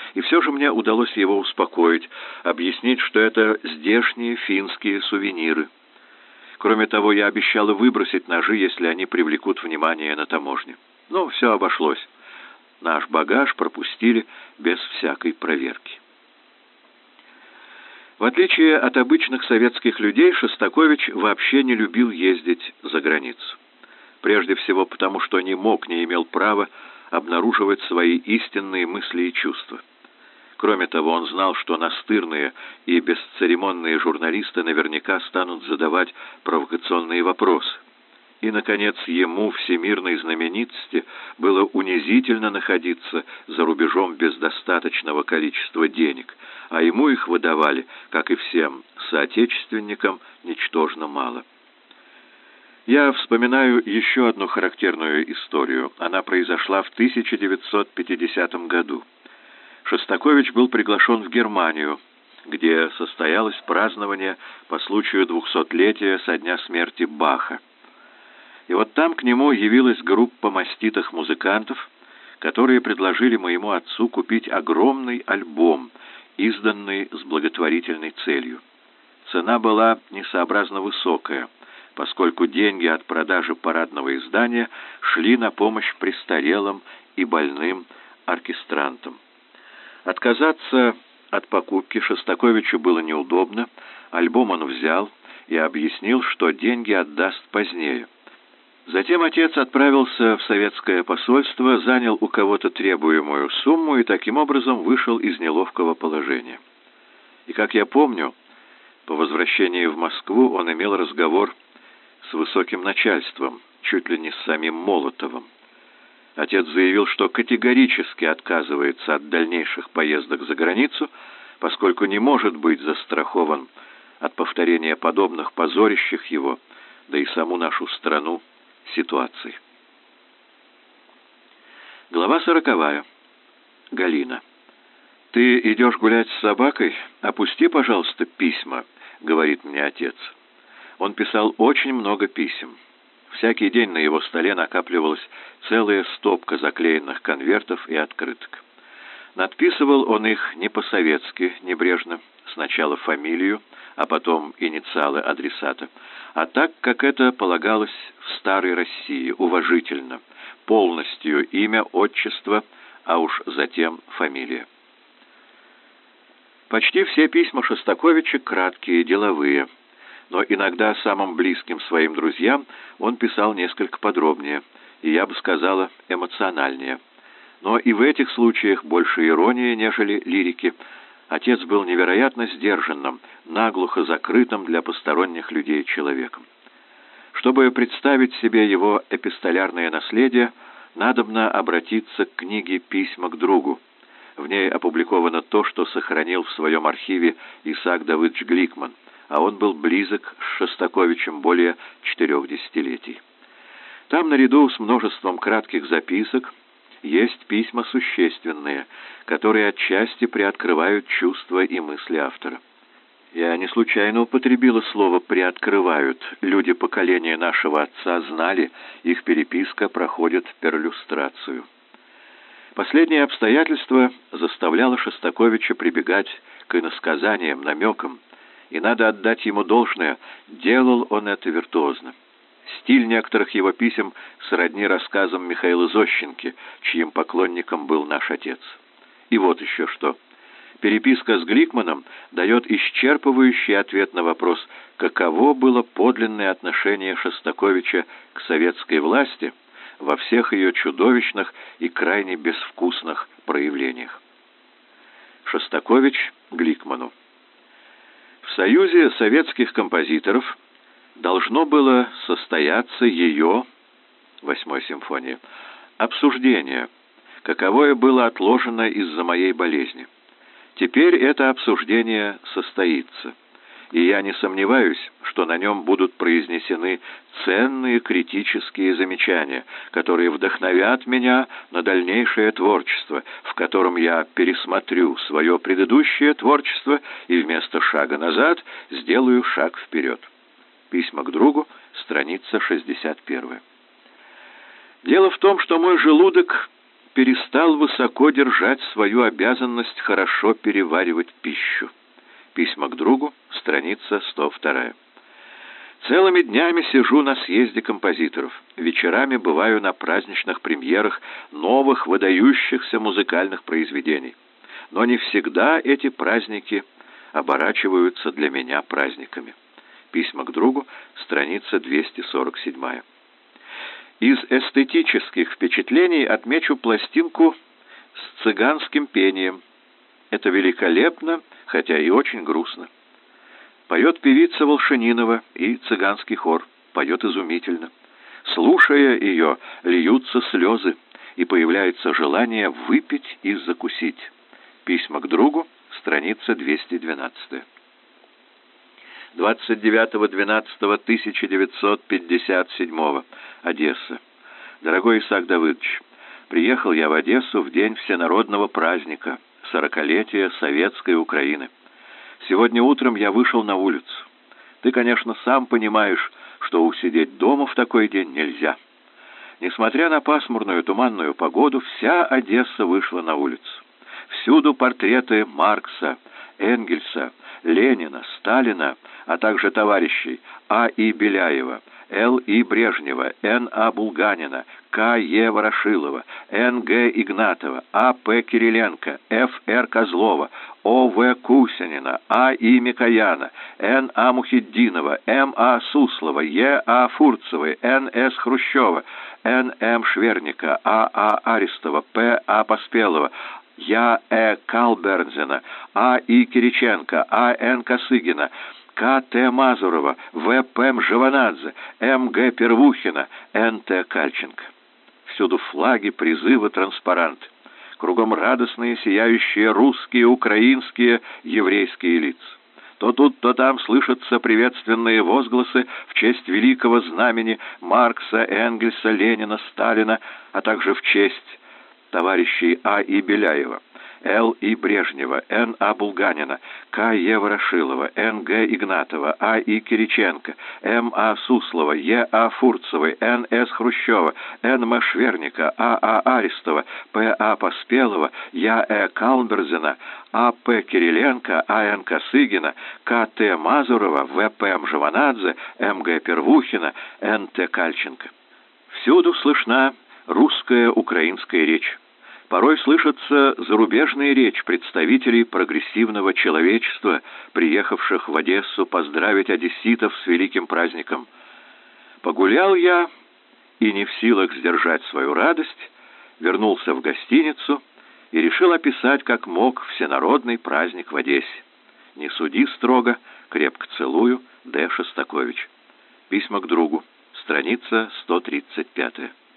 И все же мне удалось его успокоить, объяснить, что это здешние финские сувениры. Кроме того, я обещала выбросить ножи, если они привлекут внимание на таможне. Но все обошлось. Наш багаж пропустили без всякой проверки. В отличие от обычных советских людей, Шостакович вообще не любил ездить за границу. Прежде всего потому, что не имел права обнаруживать свои истинные мысли и чувства. Кроме того, он знал, что настырные и бесцеремонные журналисты наверняка станут задавать провокационные вопросы. И, наконец, ему, всемирной знаменитости, было унизительно находиться за рубежом без достаточного количества денег, а ему их выдавали, как и всем соотечественникам, ничтожно мало. Я вспоминаю еще одну характерную историю. Она произошла в 1950 году. Шостакович был приглашен в Германию, где состоялось празднование по случаю 200-летия со дня смерти Баха. И вот там к нему явилась группа маститых музыкантов, которые предложили моему отцу купить огромный альбом, изданный с благотворительной целью. Цена была несообразно высокая, поскольку деньги от продажи парадного издания шли на помощь престарелым и больным оркестрантам. Отказаться от покупки Шостаковичу было неудобно, альбом он взял и объяснил, что деньги отдаст позднее. Затем отец отправился в советское посольство, занял у кого-то требуемую сумму и таким образом вышел из неловкого положения. И, как я помню, по возвращении в Москву он имел разговор с высоким начальством, чуть ли не с самим Молотовым. Отец заявил, что категорически отказывается от дальнейших поездок за границу, поскольку не может быть застрахован от повторения подобных позорящих его, да и саму нашу страну, ситуаций. Глава 40. Галина. «Ты идешь гулять с собакой? Опусти, пожалуйста, письма», — говорит мне отец. Он писал очень много писем. Всякий день на его столе накапливалась целая стопка заклеенных конвертов и открыток. Надписывал он их не по-советски, небрежно, сначала фамилию, а потом инициалы адресата, а так, как это полагалось в старой России, уважительно, полностью имя, отчество, а уж затем фамилия. Почти все письма Шостаковича краткие, деловые, но иногда самым близким своим друзьям он писал несколько подробнее, и, я бы сказала, эмоциональнее. Но и в этих случаях больше иронии, нежели лирики. Отец был невероятно сдержанным, наглухо закрытым для посторонних людей человеком. Чтобы представить себе его эпистолярное наследие, надобно обратиться к книге «Письма к другу». В ней опубликовано то, что сохранил в своем архиве Исаак Давыдович Гликман, а он был близок с Шостаковичем более 4 десятилетий. Там, наряду с множеством кратких записок, есть письма существенные, которые отчасти приоткрывают чувства и мысли автора. Я не случайно употребила слово «приоткрывают». Люди поколения нашего отца знали, их переписка проходит перлюстрацию. Последнее обстоятельство заставляло Шостаковича прибегать к иносказаниям, намекам, и надо отдать ему должное, делал он это виртуозно. Стиль некоторых его писем сродни рассказам Михаила Зощенки, чьим поклонником был наш отец. И вот еще что. Переписка с Гликманом дает исчерпывающий ответ на вопрос, каково было подлинное отношение Шостаковича к советской власти во всех ее чудовищных и крайне безвкусных проявлениях. Шостакович Гликману. В Союзе советских композиторов должно было состояться ее, 8-я симфония, обсуждение, каковое было отложено из-за моей болезни. Теперь это обсуждение состоится, и я не сомневаюсь, что на нем будут произнесены ценные критические замечания, которые вдохновят меня на дальнейшее творчество, в котором я пересмотрю свое предыдущее творчество и вместо шага назад сделаю шаг вперед. Письма к другу, страница 61. Дело в том, что мой желудок перестал высоко держать свою обязанность хорошо переваривать пищу. Письма к другу, страница 102. Целыми днями сижу на съезде композиторов. Вечерами бываю на праздничных премьерах новых выдающихся музыкальных произведений. Но не всегда эти праздники оборачиваются для меня праздниками. Письма к другу, страница 247. Из эстетических впечатлений отмечу пластинку с цыганским пением. Это великолепно, хотя и очень грустно. Поет певица Волшанинова и цыганский хор. Поет изумительно. Слушая ее, льются слезы, и появляется желание выпить и закусить. Письма к другу, страница 212. 29.12.1957. Одесса. Дорогой Исаак Давыдович, приехал я в Одессу в день всенародного праздника, 40-летия Советской Украины. Сегодня утром я вышел на улицу. Ты, конечно, сам понимаешь, что усидеть дома в такой день нельзя. Несмотря на пасмурную туманную погоду, вся Одесса вышла на улицу. Всюду портреты Маркса, Энгельса, Ленина, Сталина, а также товарищей А.И. Беляева, Л.И. Брежнева, Н.А. Булганина, К.Е. Ворошилова, Н.Г. Игнатова, А.П. Кириленко, Ф.Р. Козлова, О.В. Кусинина, А.И. Микояна, Н.А. Мухиддинова, М.А. Суслова, Е.А. Фурцевой, Н.С. Хрущева, Н.М. Шверника, А.А. Арестова, П.А. Поспелова, Я.Э. Калбернзена, А.И. Кириченко, А.Н. Косыгина, К.Т. Мазурова, В.П. Мжеванадзе, М.Г. Первухина, Н.Т. Кальченко. Всюду флаги, призывы, транспаранты. Кругом радостные, сияющие русские, украинские, еврейские лица. То тут, то там слышатся приветственные возгласы в честь великого знамени Маркса, Энгельса, Ленина, Сталина, а также в честь товарищей А.И. Беляева, Л.И. Брежнева, Н.А. Булганина, К.Е. Ворошилова, Н.Г. Игнатова, А.И. Кириченко, М.А. Суслова, Е.А. Фурцевой, Н.С. Хрущева, Н.М. Шверника, А.А. Арестова, П.А. Поспелова, Я.Э. Калберзена, А.П. Кириленко, А.Н. Косыгина, К.Т. Мазурова, В.П. Мжеванадзе, М.Г. Первухина, Н.Т. Кальченко. Всюду слышна русская украинская речь. Порой слышатся зарубежные речи представителей прогрессивного человечества, приехавших в Одессу поздравить одесситов с великим праздником. Погулял я и, не в силах сдержать свою радость, вернулся в гостиницу и решил описать, как мог, всенародный праздник в Одессе. Не суди строго, крепко целую, Д. Шостакович. Письма к другу. Страница 135.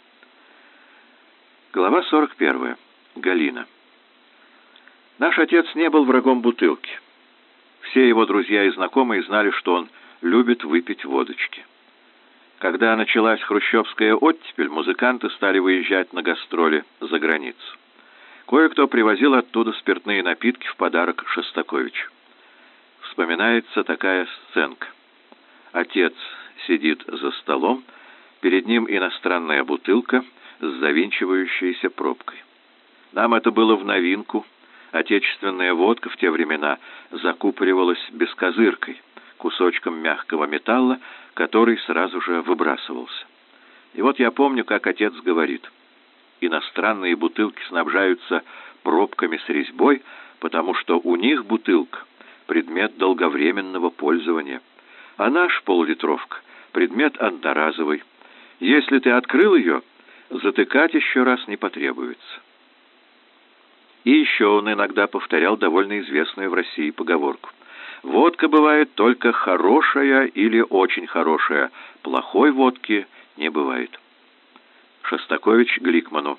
Глава 41. Галина. Наш отец не был врагом бутылки. Все его друзья и знакомые знали, что он любит выпить водочки. Когда началась хрущевская оттепель, музыканты стали выезжать на гастроли за границу. Кое-кто привозил оттуда спиртные напитки в подарок Шостаковичу. Вспоминается такая сценка. Отец сидит за столом, перед ним иностранная бутылка с завинчивающейся пробкой. Нам это было в новинку. Отечественная водка в те времена закупоривалась бескозыркой, кусочком мягкого металла, который сразу же выбрасывался. И вот я помню, как отец говорит: иностранные бутылки снабжаются пробками с резьбой, потому что у них бутылка — предмет долговременного пользования, а наш пол-литровка — предмет одноразовый. Если ты открыл ее, затыкать еще раз не потребуется. И еще он иногда повторял довольно известную в России поговорку: водка бывает только хорошая или очень хорошая, плохой водки не бывает. Шостакович Гликману.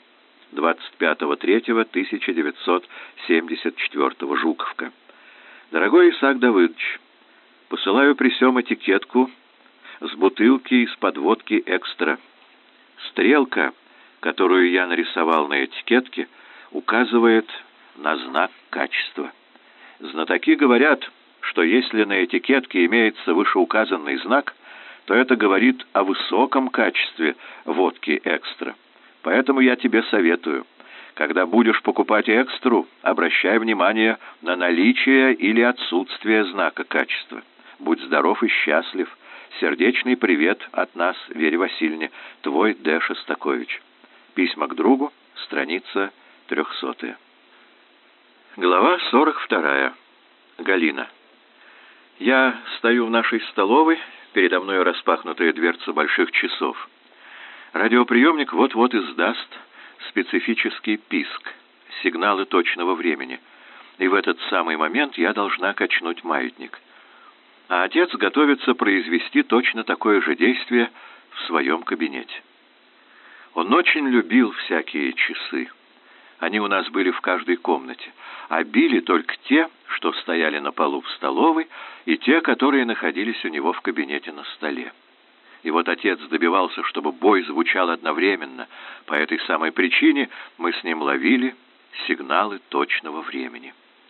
25.03.1974. Жуковка. Дорогой Исаак Давыдович, посылаю при сём этикетку с бутылки из-под водки «Экстра». Стрелка, которую я нарисовал на этикетке, указывает на знак качества. Знатоки говорят, что если на этикетке имеется вышеуказанный знак, то это говорит о высоком качестве водки «Экстра». Поэтому я тебе советую, Когда будешь покупать экстру, обращай внимание на наличие или отсутствие знака качества. Будь здоров и счастлив. Сердечный привет от нас, Вере Васильевне, твой Д. Шостакович. Письма к другу, страница 300. Глава 42. Галина. Я стою в нашей столовой, передо мной распахнутая дверца больших часов. Радиоприемник вот-вот издаст специфический писк, сигналы точного времени, и в этот самый момент я должна качнуть маятник. А отец готовится произвести точно такое же действие в своем кабинете. Он очень любил всякие часы. Они у нас были в каждой комнате, а били только те, что стояли на полу в столовой, и те, которые находились у него в кабинете на столе. И вот отец добивался, чтобы бой звучал одновременно. По этой самой причине мы с ним ловили сигналы точного времени.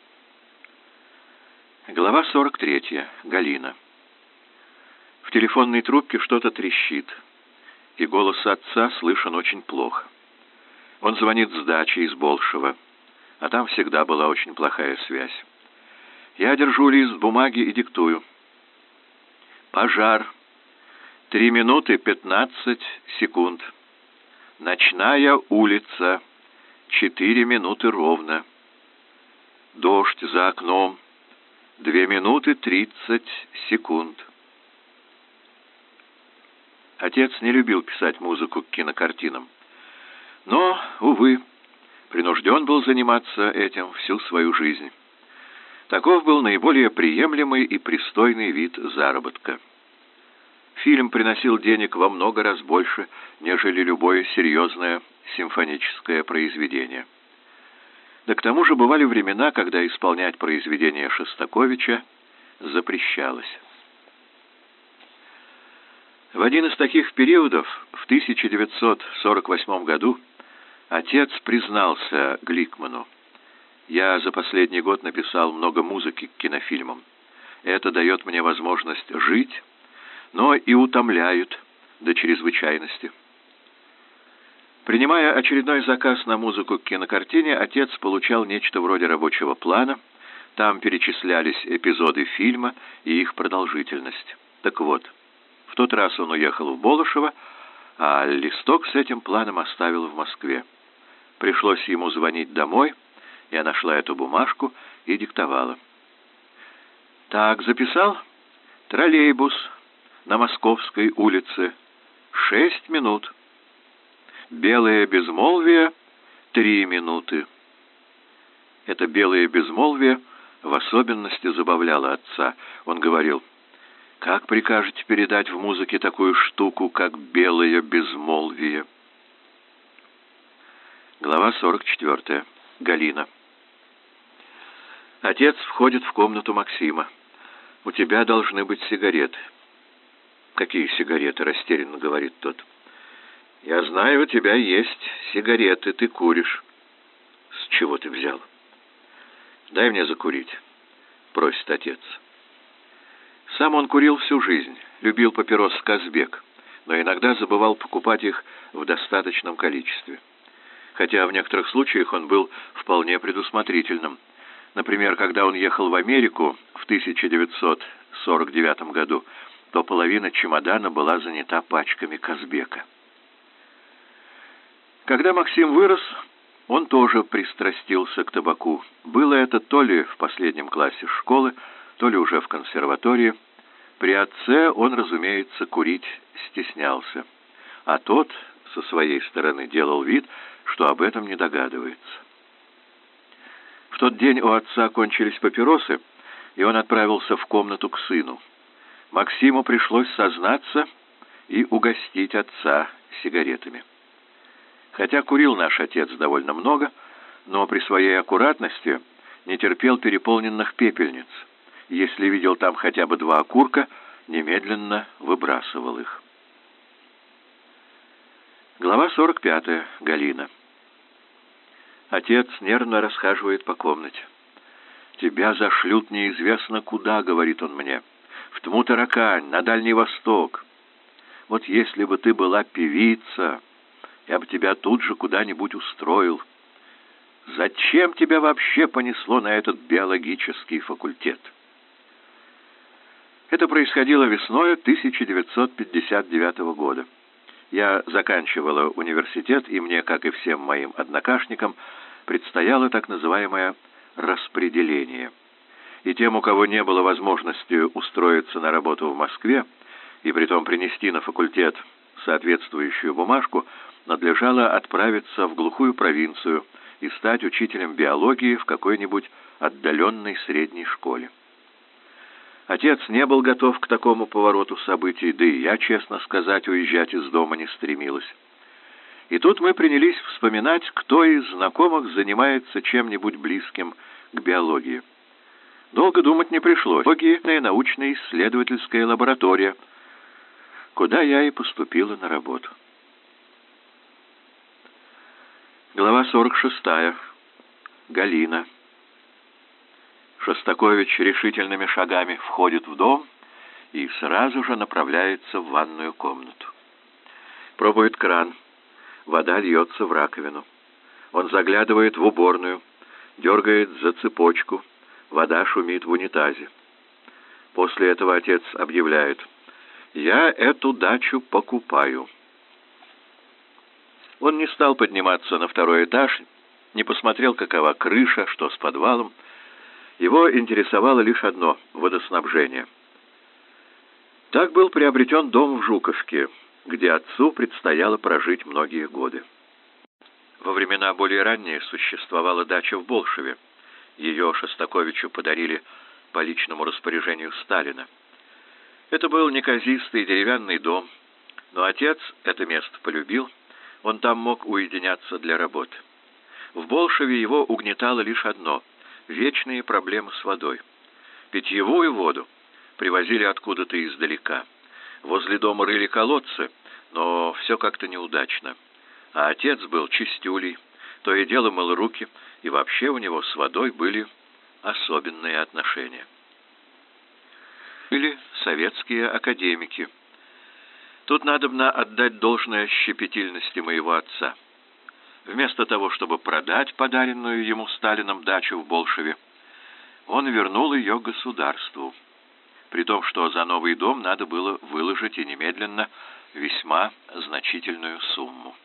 Глава 43. Галина. В телефонной трубке что-то трещит, и голос отца слышен очень плохо. Он звонит с дачи из Болшева, а там всегда была очень плохая связь. Я держу лист бумаги и диктую. Пожар. 3 минуты 15 секунд. Ночная улица. 4 минуты ровно. Дождь за окном. 2 минуты 30 секунд. Отец не любил писать музыку к кинокартинам. Но, увы, принужден был заниматься этим всю свою жизнь. Таков был наиболее приемлемый и пристойный вид заработка. Фильм приносил денег во много раз больше, нежели любое серьезное симфоническое произведение. Да к тому же бывали времена, когда исполнять произведения Шостаковича запрещалось. В один из таких периодов, в 1948 году, отец признался Гликману: «Я за последний год написал много музыки к кинофильмам. Это дает мне возможность жить, но и утомляет до чрезвычайности». Принимая очередной заказ на музыку к кинокартине, отец получал нечто вроде рабочего плана. Там перечислялись эпизоды фильма и их продолжительность. Так вот, в тот раз он уехал в Болошево, а листок с этим планом оставил в Москве. Пришлось ему звонить домой. Я нашла эту бумажку и диктовала. «Так, записал? Троллейбус на Московской улице. 6 минут. Белое безмолвие. 3 минуты». Это белое безмолвие в особенности забавляло отца. Он говорил: «Как прикажете передать в музыке такую штуку, как белое безмолвие?» Глава 44. Галина. Отец входит в комнату Максима. «У тебя должны быть сигареты». «Какие сигареты?» — растерянно говорит тот. «Я знаю, у тебя есть сигареты, ты куришь». «С чего ты взял?» «Дай мне закурить», — просит отец. Сам он курил всю жизнь, любил папирос «Казбек», но иногда забывал покупать их в достаточном количестве. Хотя в некоторых случаях он был вполне предусмотрительным. Например, когда он ехал в Америку в 1949 году, то половина чемодана была занята пачками «Казбека». Когда Максим вырос, он тоже пристрастился к табаку. Было это то ли в последнем классе школы, то ли уже в консерватории. При отце он, разумеется, курить стеснялся, а тот со своей стороны делал вид, что об этом не догадывается. В тот день у отца кончились папиросы, и он отправился в комнату к сыну. Максиму пришлось сознаться и угостить отца сигаретами. Хотя курил наш отец довольно много, но при своей аккуратности не терпел переполненных пепельниц. Если видел там хотя бы 2 окурка, немедленно выбрасывал их. Глава 45. Галина. Отец нервно расхаживает по комнате. «Тебя зашлют неизвестно куда», — говорит он мне. «В Тму-Таракань, на Дальний Восток. Вот если бы ты была певица, я бы тебя тут же куда-нибудь устроил. Зачем тебя вообще понесло на этот биологический факультет? Это происходило весной 1959 года. Я заканчивала университет, и мне, как и всем моим однокашникам, предстояло так называемое распределение. И тем, у кого не было возможности устроиться на работу в Москве, и притом принести на факультет соответствующую бумажку, надлежало отправиться в глухую провинцию и стать учителем биологии в какой-нибудь отдаленной средней школе. Отец не был готов к такому повороту событий, да и я, честно сказать, уезжать из дома не стремилась. И тут мы принялись вспоминать, кто из знакомых занимается чем-нибудь близким к биологии. Долго думать не пришлось. Биология — научно-исследовательская лаборатория, куда я и поступила на работу. Глава 46. Галина. Шостакович решительными шагами входит в дом и сразу же направляется в ванную комнату. Пробует кран. Вода льется в раковину. Он заглядывает в уборную, дергает за цепочку. Вода шумит в унитазе. После этого отец объявляет: «Я эту дачу покупаю». Он не стал подниматься на второй этаж, не посмотрел, какова крыша, что с подвалом. Его интересовало лишь одно — водоснабжение. Так был приобретен дом в Жуковке, где отцу предстояло прожить многие годы. Во времена более ранние существовала дача в Болшеве. Ее Шостаковичу подарили по личному распоряжению Сталина. Это был неказистый деревянный дом, но отец это место полюбил, он там мог уединяться для работы. В Болшеве его угнетало лишь одно — вечные проблемы с водой. Питьевую воду привозили откуда-то издалека. Возле дома рыли колодцы, но все как-то неудачно. А отец был чистюлей, то и дело мыл руки, и вообще у него с водой были особенные отношения. Были советские академики. Тут надобно отдать должное щепетильности моего отца. Вместо того, чтобы продать подаренную ему Сталином дачу в Болшеве, он вернул ее государству, при том, что за новый дом надо было выложить и немедленно весьма значительную сумму.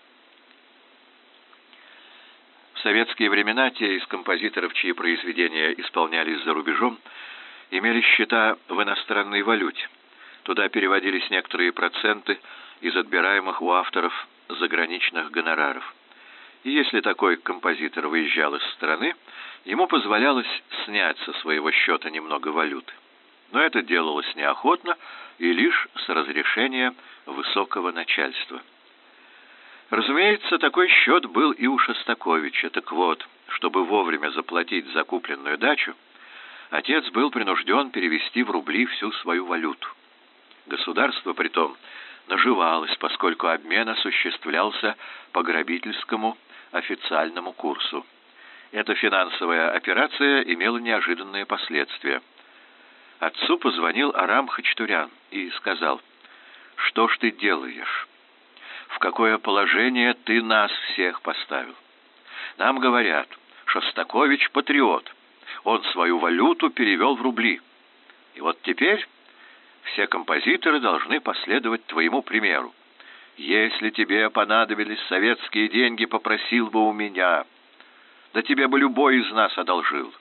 В советские времена те из композиторов, чьи произведения исполнялись за рубежом, имели счета в иностранной валюте. Туда переводились некоторые проценты из отбираемых у авторов заграничных гонораров. И если такой композитор выезжал из страны, ему позволялось снять со своего счета немного валюты. Но это делалось неохотно и лишь с разрешения высокого начальства. Разумеется, такой счет был и у Шостаковича. Так вот, чтобы вовремя заплатить за купленную дачу, отец был принужден перевести в рубли всю свою валюту. Государство притом наживалось, поскольку обмен осуществлялся по грабительскому официальному курсу. Эта финансовая операция имела неожиданные последствия. Отцу позвонил Арам Хачатурян и сказал: «Что ж ты делаешь? В какое положение ты нас всех поставил? Нам говорят, Шостакович патриот. Он свою валюту перевел в рубли. И вот теперь все композиторы должны последовать твоему примеру. Если тебе понадобились советские деньги, попросил бы у меня. Да тебе бы любой из нас одолжил».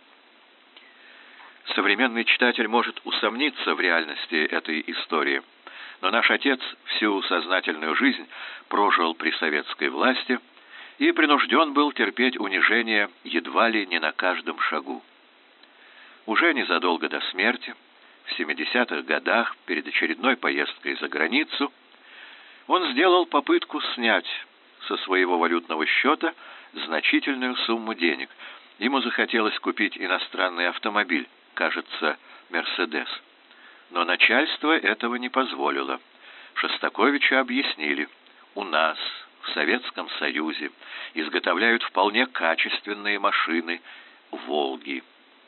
Современный читатель может усомниться в реальности этой истории, но наш отец всю сознательную жизнь прожил при советской власти и принужден был терпеть унижение едва ли не на каждом шагу. Уже незадолго до смерти, в 70-х годах, перед очередной поездкой за границу, он сделал попытку снять со своего валютного счета значительную сумму денег. Ему захотелось купить иностранный автомобиль, кажется, «Мерседес». Но начальство этого не позволило. Шостаковичу объяснили: у нас, в Советском Союзе, изготовляют вполне качественные машины «Волги».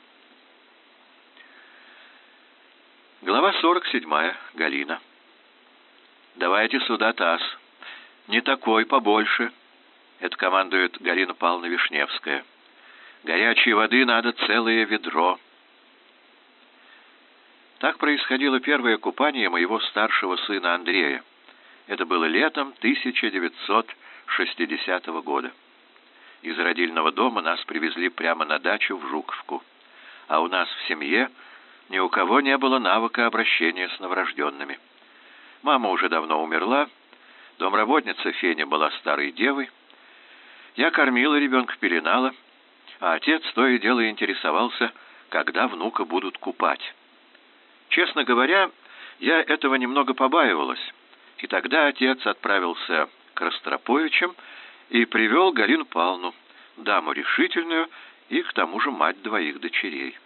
Глава 47. Галина. «Давайте сюда таз. Не такой, побольше. Это командует Галина Павловна Вишневская. Горячей воды надо целое ведро. Так происходило первое купание моего старшего сына Андрея. Это было летом 1960 года. Из родильного дома нас привезли прямо на дачу в Жуковку. А у нас в семье ни у кого не было навыка обращения с новорожденными. Мама уже давно умерла, домработница Феня была старой девой. Я кормила ребенка, пеленала, а отец то и дело интересовался, когда внука будут купать. Честно говоря, я этого немного побаивалась, и тогда отец отправился к Ростроповичам и привел Галину Павловну, даму решительную и к тому же мать двоих дочерей.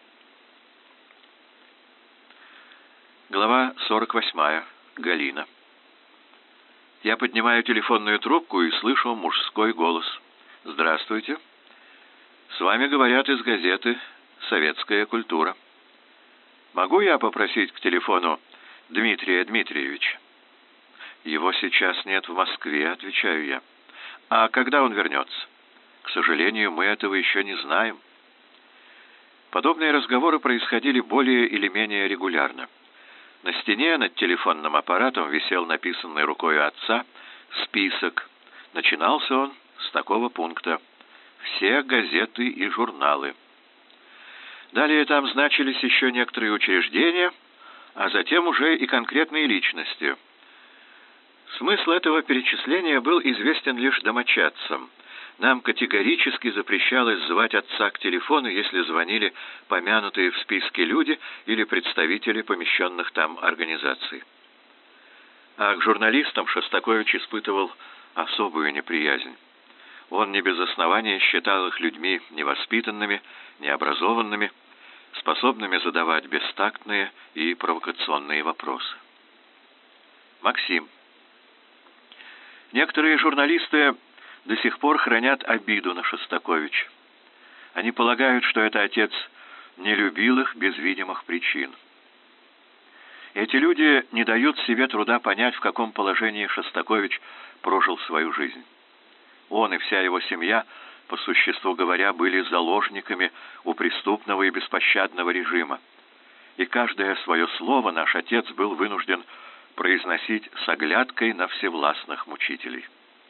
Глава 48. Галина. Я поднимаю телефонную трубку и слышу мужской голос. «Здравствуйте. С вами говорят из газеты «Советская культура». Могу я попросить к телефону Дмитрия Дмитриевича?» «Его сейчас нет в Москве», — отвечаю я. «А когда он вернется?» «К сожалению, мы этого еще не знаем». Подобные разговоры происходили более или менее регулярно. На стене над телефонным аппаратом висел написанный рукой отца список. Начинался он с такого пункта: «Все газеты и журналы». Далее там значились еще некоторые учреждения, а затем уже и конкретные личности. Смысл этого перечисления был известен лишь домочадцам. Нам категорически запрещалось звать отца к телефону, если звонили помянутые в списке люди или представители помещенных там организаций. А к журналистам Шостакович испытывал особую неприязнь. Он не без основания считал их людьми невоспитанными, необразованными, способными задавать бестактные и провокационные вопросы. Максим. Некоторые журналисты до сих пор хранят обиду на Шостаковича. Они полагают, что это отец не любил их без видимых причин. Эти люди не дают себе труда понять, в каком положении Шостакович прожил свою жизнь. Он и вся его семья, по существу говоря, были заложниками у преступного и беспощадного режима. И каждое свое слово наш отец был вынужден произносить с оглядкой на всевластных мучителей.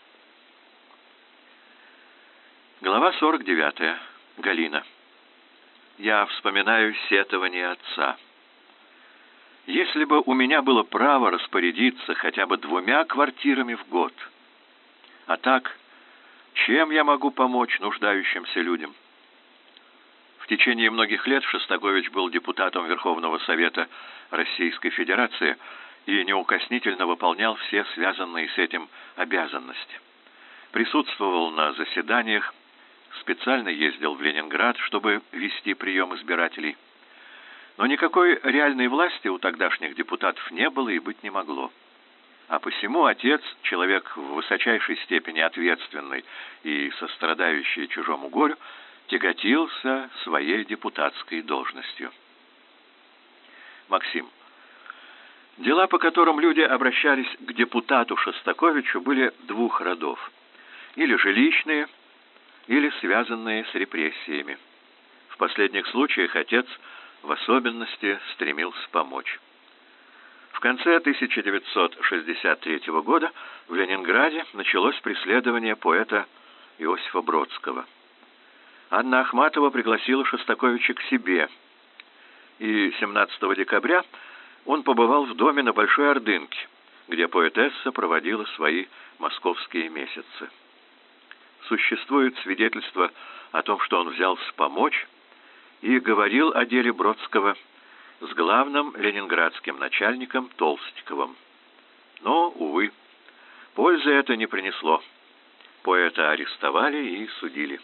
Глава 49. Галина. Я вспоминаю сетование отца. Если бы у меня было право распорядиться хотя бы 2 квартирами в год. А так, чем я могу помочь нуждающимся людям? В течение многих лет Шостакович был депутатом Верховного Совета Российской Федерации и неукоснительно выполнял все связанные с этим обязанности. Присутствовал на заседаниях, специально ездил в Ленинград, чтобы вести прием избирателей. Но никакой реальной власти у тогдашних депутатов не было и быть не могло. А посему отец, человек в высочайшей степени ответственный и сострадающий чужому горю, тяготился своей депутатской должностью. Максим. Дела, по которым люди обращались к депутату Шостаковичу, были 2 родов. Или жилищные, или связанные с репрессиями. В последних случаях отец в особенности стремился помочь. В конце 1963 года в Ленинграде началось преследование поэта Иосифа Бродского. Анна Ахматова пригласила Шостаковича к себе, и 17 декабря он побывал в доме на Большой Ордынке, где поэтесса проводила свои московские месяцы. Существует свидетельство о том, что он взялся помочь и говорил о деле Бродского с главным ленинградским начальником Толстиковым. Но, увы, пользы это не принесло. Поэта арестовали и судили.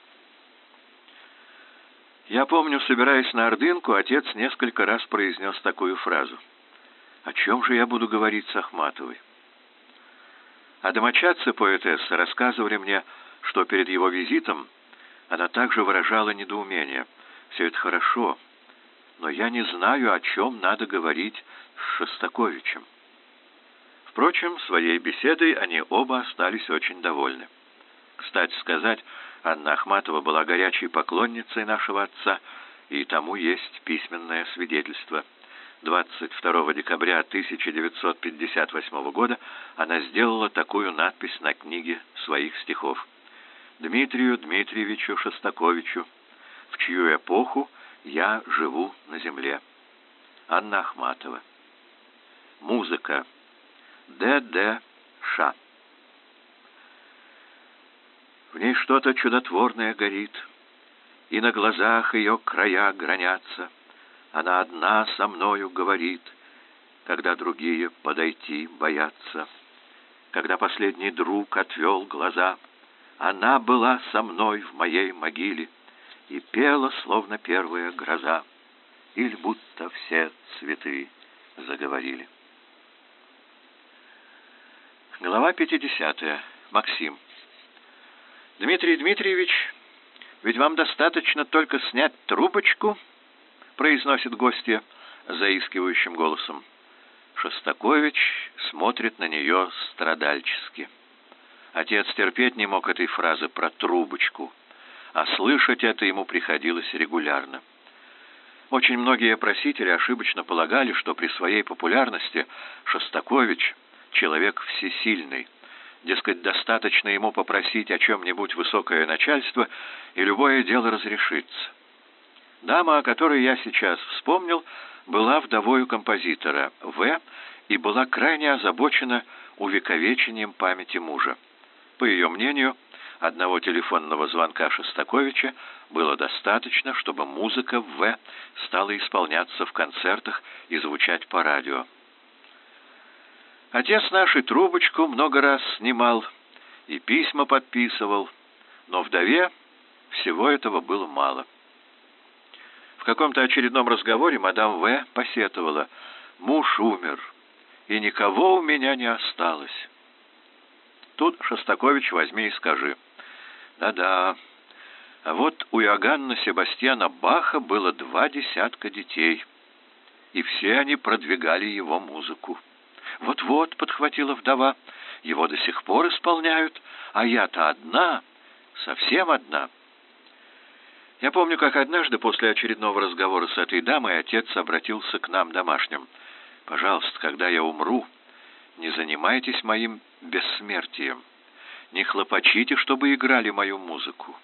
Я помню, собираясь на Ордынку, отец несколько раз произнес такую фразу: «О чем же я буду говорить с Ахматовой?» А домочадцы поэтессы рассказывали мне, что перед его визитом она также выражала недоумение. «Все это хорошо, но я не знаю, о чем надо говорить с Шостаковичем». Впрочем, своей беседой они оба остались очень довольны. Кстати сказать, Анна Ахматова была горячей поклонницей нашего отца, и тому есть письменное свидетельство. 22 декабря 1958 года она сделала такую надпись на книге своих стихов: «Дмитрию Дмитриевичу Шостаковичу, в чью эпоху я живу на земле». Анна Ахматова. Музыка. Д.Д. Ша. В ней что-то чудотворное горит, и на глазах ее края гранятся. Она одна со мною говорит, когда другие подойти боятся. Когда последний друг отвел глаза, она была со мной в моей могиле и пела, словно первая гроза, или будто все цветы заговорили. Глава 50. Максим. «Дмитрий Дмитриевич, ведь вам достаточно только снять трубочку», — произносит гостья заискивающим голосом. Шостакович смотрит на нее страдальчески. Отец терпеть не мог этой фразы про трубочку, а слышать это ему приходилось регулярно. Очень многие просители ошибочно полагали, что при своей популярности Шостакович — человек всесильный. Дескать, достаточно ему попросить о чем-нибудь высокое начальство, и любое дело разрешится. Дама, о которой я сейчас вспомнил, была вдовою композитора В. и была крайне озабочена увековечением памяти мужа. По ее мнению, одного телефонного звонка Шостаковича было достаточно, чтобы музыка в В. стала исполняться в концертах и звучать по радио. Отец наш и трубочку много раз снимал, и письма подписывал, но вдове всего этого было мало. В каком-то очередном разговоре мадам В. посетовала: «Муж умер, и никого у меня не осталось». Тут, Шостакович, возьми и скажи: «Да-да, а вот у Иоганна Себастьяна Баха было 20 детей, и все они продвигали его музыку». «Вот-вот», — подхватила вдова, — «его до сих пор исполняют, а я-то одна, совсем одна». Я помню, как однажды после очередного разговора с этой дамой отец обратился к нам, домашним: «Пожалуйста, когда я умру, не занимайтесь моим бессмертием, не хлопочите, чтобы играли мою музыку».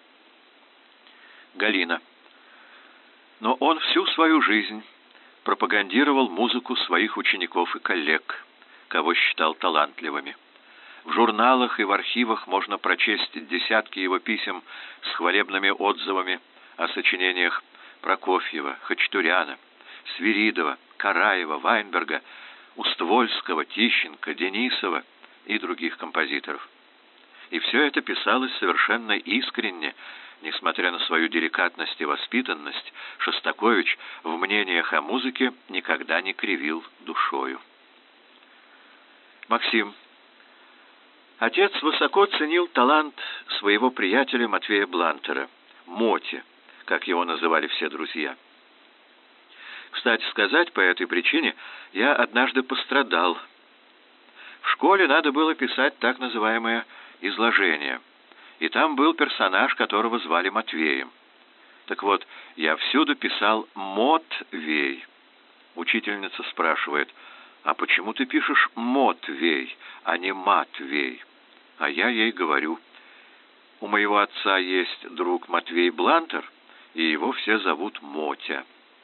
Галина. Но он всю свою жизнь пропагандировал музыку своих учеников и коллег, кого считал талантливыми. В журналах и в архивах можно прочесть десятки его писем с хвалебными отзывами о сочинениях Прокофьева, Хачатуряна, Свиридова, Караева, Вайнберга, Уствольского, Тищенко, Денисова и других композиторов. И все это писалось совершенно искренне. Несмотря на свою деликатность и воспитанность, Шостакович в мнениях о музыке никогда не кривил душою. Максим. Отец высоко ценил талант своего приятеля Матвея Блантера, Моти, как его называли все друзья. Кстати сказать, по этой причине я однажды пострадал. В школе надо было писать так называемое изложение, и там был персонаж, которого звали Матвеем. Так вот, я всюду писал Мотвей. Учительница спрашивает: «А почему ты пишешь Мотвей, а не Матвей?» А я ей говорю: «У моего отца есть друг Матвей Блантер, и его все зовут Мотя».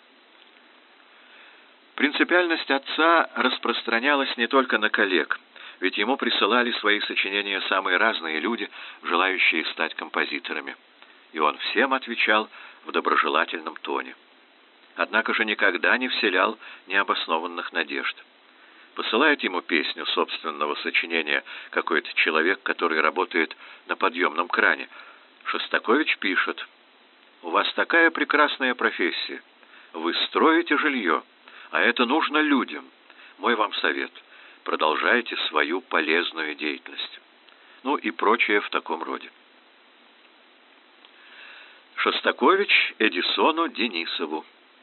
Принципиальность отца распространялась не только на коллег, ведь ему присылали свои сочинения самые разные люди, желающие стать композиторами. И он всем отвечал в доброжелательном тоне. Однако же никогда не вселял необоснованных надежд. Посылает ему песню собственного сочинения какой-то человек, который работает на подъемном кране. Шостакович пишет: «У вас такая прекрасная профессия. Вы строите жилье, а это нужно людям. Мой вам совет: продолжайте свою полезную деятельность». Ну и прочее в таком роде. Шостакович Эдисону Денисову.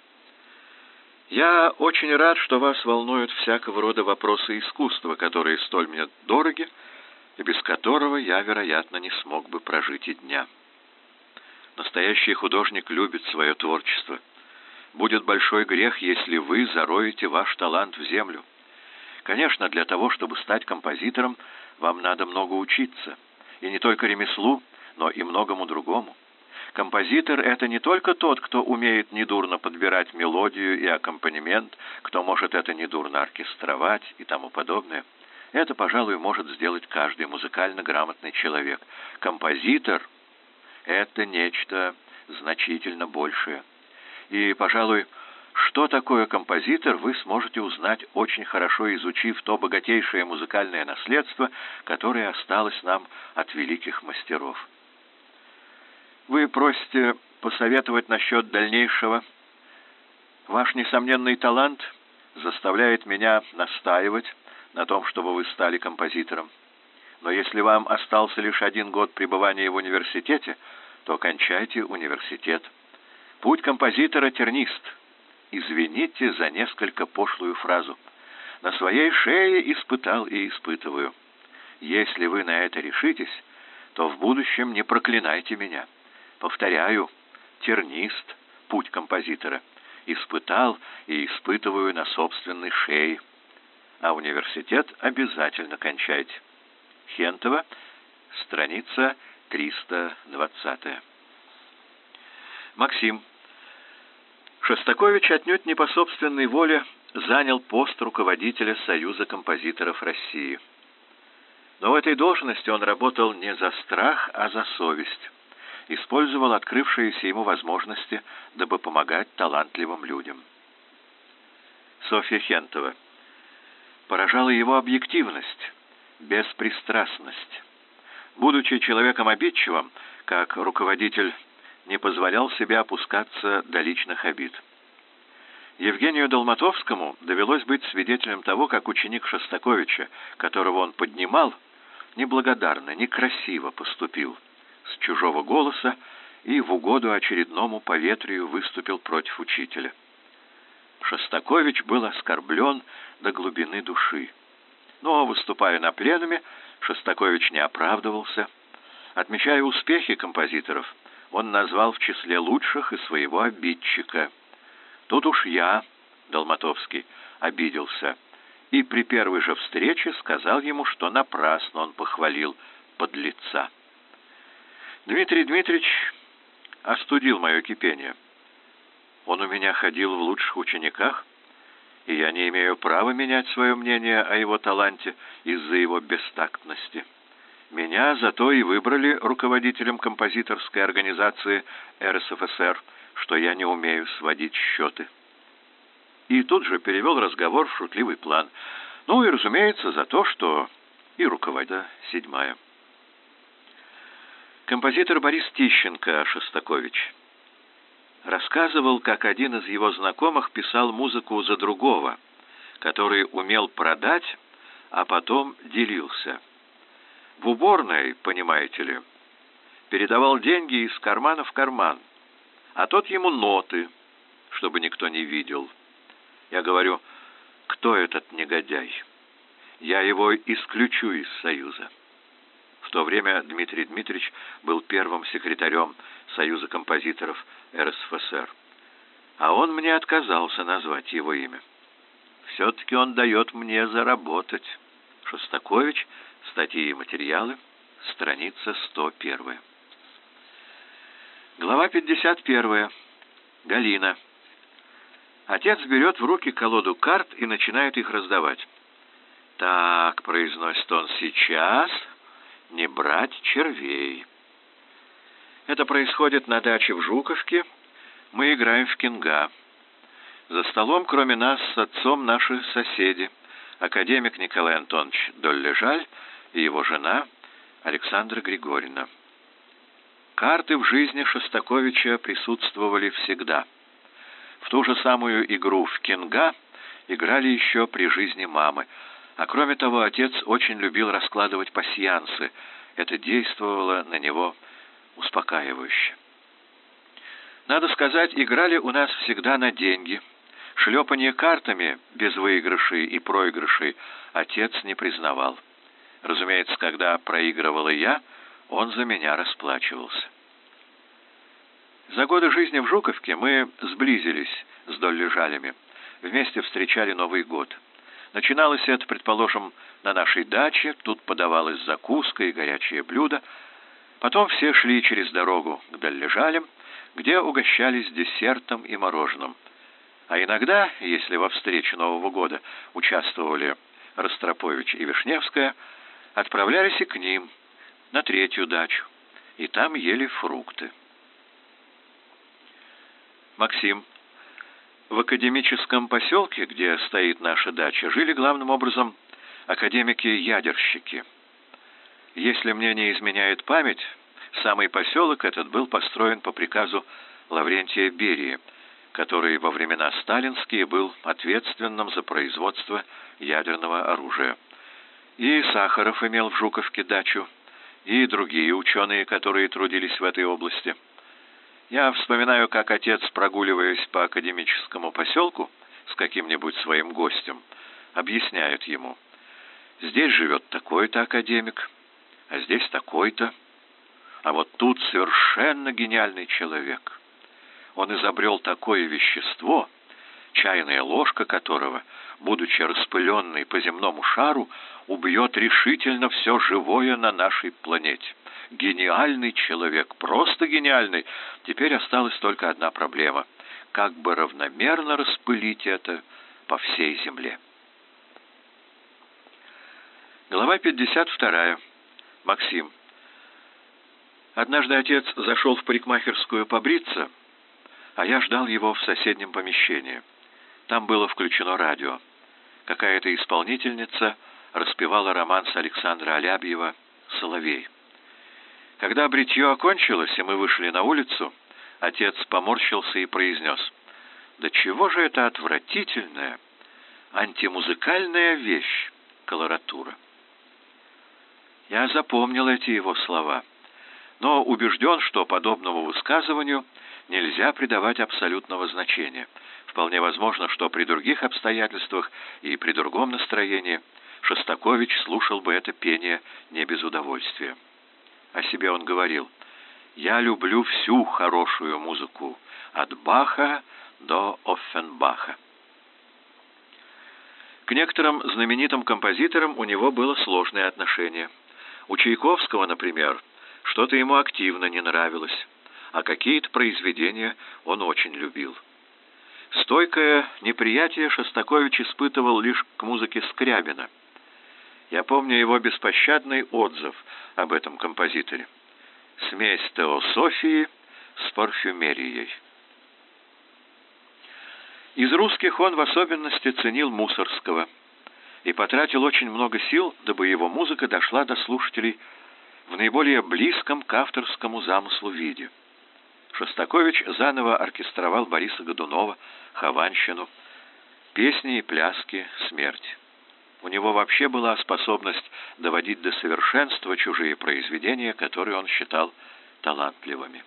Я очень рад, что вас волнуют всякого рода вопросы искусства, которые столь мне дороги, и без которого я, вероятно, не смог бы прожить и дня. Настоящий художник любит свое творчество. Будет большой грех, если вы зароете ваш талант в землю. Конечно, для того, чтобы стать композитором, вам надо много учиться. И не только ремеслу, но и многому другому. Композитор — это не только тот, кто умеет недурно подбирать мелодию и аккомпанемент, кто может это недурно оркестровать и тому подобное. Это, пожалуй, может сделать каждый музыкально грамотный человек. Композитор — это нечто значительно большее. И, пожалуй, что такое композитор, вы сможете узнать, очень хорошо изучив то богатейшее музыкальное наследство, которое осталось нам от великих мастеров. Вы просите посоветовать насчет дальнейшего. Ваш несомненный талант заставляет меня настаивать на том, чтобы вы стали композитором. Но если вам остался лишь 1 год пребывания в университете, то кончайте университет. Путь композитора — тернист. Извините за несколько пошлую фразу. На своей шее испытал и испытываю. Если вы на это решитесь, то в будущем не проклинайте меня. Повторяю, тернист — путь композитора. Испытал и испытываю на собственной шее. А университет обязательно кончайте. Хентова, страница 320. Максим. Шостакович отнюдь не по собственной воле занял пост руководителя Союза композиторов России. Но в этой должности он работал не за страх, а за совесть. Использовал открывшиеся ему возможности, дабы помогать талантливым людям. Софья Хентова. Поражала его объективность, беспристрастность. Будучи человеком обидчивым, как руководитель не позволял себе опускаться до личных обид. Евгению Долматовскому довелось быть свидетелем того, как ученик Шостаковича, которого он поднимал, неблагодарно, некрасиво поступил, с чужого голоса и в угоду очередному поветрию выступил против учителя. Шостакович был оскорблен до глубины души. Но, выступая на пленуме, Шостакович не оправдывался. Отмечая успехи композиторов, он назвал в числе лучших и своего обидчика. Тут уж я, Долматовский, обиделся, и при первой же встрече сказал ему, что напрасно он похвалил подлеца. Дмитрий Дмитриевич остудил мое кипение. Он у меня ходил в лучших учениках, и я не имею права менять свое мнение о его таланте из-за его бестактности. Меня зато и выбрали руководителем композиторской организации РСФСР, что я не умею сводить счеты. И тут же перевел разговор в шутливый план. Ну и, разумеется, за то, что и руководитель 7. Композитор Борис Тищенко Шостакович рассказывал, как один из его знакомых писал музыку за другого, который умел продать, а потом делился. В уборной, понимаете ли, передавал деньги из кармана в карман, а тот ему ноты, чтобы никто не видел. Я говорю, кто этот негодяй? Я его исключу из Союза. В то время Дмитрий Дмитриевич был первым секретарем Союза композиторов РСФСР. А он мне отказался назвать его имя. Все-таки он дает мне заработать. Шостакович, статьи и материалы, страница 101. Глава 51. Галина. Отец берет в руки колоду карт и начинает их раздавать. «Так», — произносит он, — «сейчас не брать червей». Это происходит на даче в Жуковке. Мы играем в кинга. За столом, кроме нас, с отцом наши соседи. Академик Николай Антонович Доллежаль и его жена Александра Григорьевна. Карты в жизни Шостаковича присутствовали всегда. В ту же самую игру в кинга играли еще при жизни мамы. А кроме того, отец очень любил раскладывать пасьянсы. Это действовало на него успокаивающе. Надо сказать, играли у нас всегда на деньги. Шлепание картами без выигрышей и проигрышей отец не признавал. Разумеется, когда проигрывала я, он за меня расплачивался. За годы жизни в Жуковке мы сблизились с Доллежалями, вместе встречали Новый год. Начиналось это, предположим, на нашей даче, тут подавалась закуска и горячее блюдо. Потом все шли через дорогу к Доллежалям, где угощались десертом и мороженым. А иногда, если во встрече Нового года участвовали Ростропович и Вишневская, отправлялись и к ним, на третью дачу, и там ели фрукты. Максим. В академическом поселке, где стоит наша дача, жили главным образом академики-ядерщики. Если мне не изменяет память, самый поселок этот был построен по приказу Лаврентия Берии, который во времена сталинские был ответственным за производство ядерного оружия. И Сахаров имел в Жуковке дачу, и другие ученые, которые трудились в этой области. Я вспоминаю, как отец, прогуливаясь по академическому поселку с каким-нибудь своим гостем, объясняет ему: здесь живет такой-то академик, а здесь такой-то, а вот тут совершенно гениальный человек. Он изобрел такое вещество, чайная ложка которого, будучи распыленной по земному шару, убьет решительно все живое на нашей планете. Гениальный человек, просто гениальный. Теперь осталась только одна проблема: как бы равномерно распылить это по всей земле. Глава 52. Максим. Однажды отец зашел в парикмахерскую побриться, а я ждал его в соседнем помещении. Там было включено радио. Какая-то исполнительница распевала романс Александра Алябьева «Соловей». Когда бритье окончилось, и мы вышли на улицу, отец поморщился и произнес: «Да чего же это отвратительная, антимузыкальная вещь, колоратура». Я запомнил эти его слова, но убежден, что подобному высказыванию нельзя придавать абсолютного значения. Вполне возможно, что при других обстоятельствах и при другом настроении Шостакович слушал бы это пение не без удовольствия. О себе он говорил: «Я люблю всю хорошую музыку, от Баха до Оффенбаха». К некоторым знаменитым композиторам у него было сложное отношение. У Чайковского, например, что-то ему активно не нравилось, а какие-то произведения он очень любил. Стойкое неприятие Шостакович испытывал лишь к музыке Скрябина. Я помню его беспощадный отзыв об этом композиторе: «Смесь теософии с парфюмерией». Из русских он в особенности ценил Мусорского и потратил очень много сил, дабы его музыка дошла до слушателей в наиболее близком к авторскому замыслу виде. Шостакович заново оркестровал Бориса Годунова, Хованщину, песни и пляски «Смерть». У него вообще была способность доводить до совершенства чужие произведения, которые он считал талантливыми.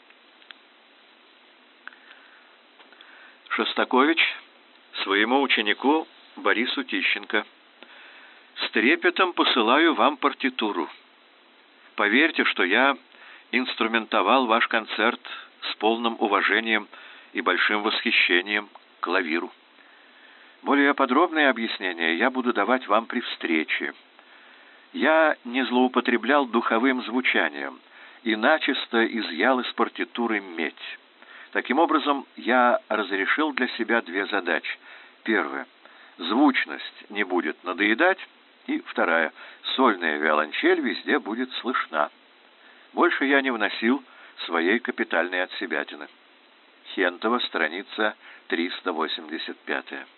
Шостакович своему ученику Борису Тищенко: «С трепетом посылаю вам партитуру. Поверьте, что я инструментовал ваш концерт с полным уважением и большим восхищением к клавиру. Более подробные объяснения я буду давать вам при встрече. Я не злоупотреблял духовым звучанием и начисто изъял из партитуры медь. Таким образом, я разрешил для себя две задачи. Первая — звучность не будет надоедать, и вторая — сольная виолончель везде будет слышна. Больше я не вносил своей капитальной отсебятины». Хентова, страница 385.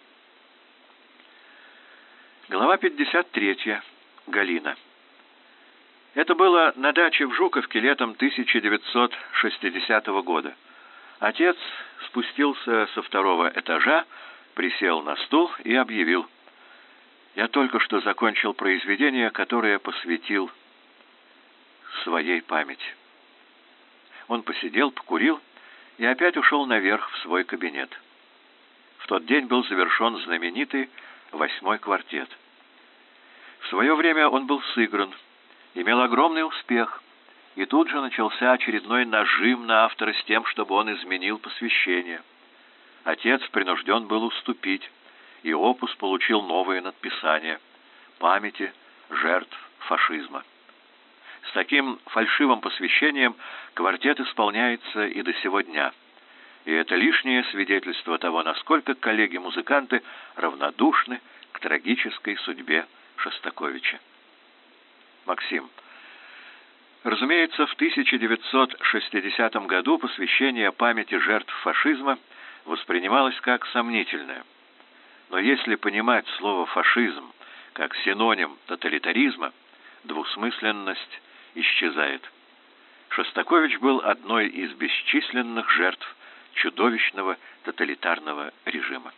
Глава 53. Галина. Это было на даче в Жуковке летом 1960 года. Отец спустился со второго этажа, присел на стул и объявил: «Я только что закончил произведение, которое посвятил своей памяти». Он посидел, покурил и опять ушел наверх в свой кабинет. В тот день был завершен знаменитый 8-й квартет. В свое время он был сыгран, имел огромный успех, и тут же начался очередной нажим на автора с тем, чтобы он изменил посвящение. Отец принужден был уступить, и опус получил новое надписание «Памяти жертв фашизма». С таким фальшивым посвящением квартет исполняется и до сего дня. И это лишнее свидетельство того, насколько коллеги-музыканты равнодушны к трагической судьбе Шостаковича. Максим. Разумеется, в 1960 году посвящение памяти жертв фашизма воспринималось как сомнительное. Но если понимать слово «фашизм» как синоним тоталитаризма, двусмысленность исчезает. Шостакович был одной из бесчисленных жертв чудовищного тоталитарного режима.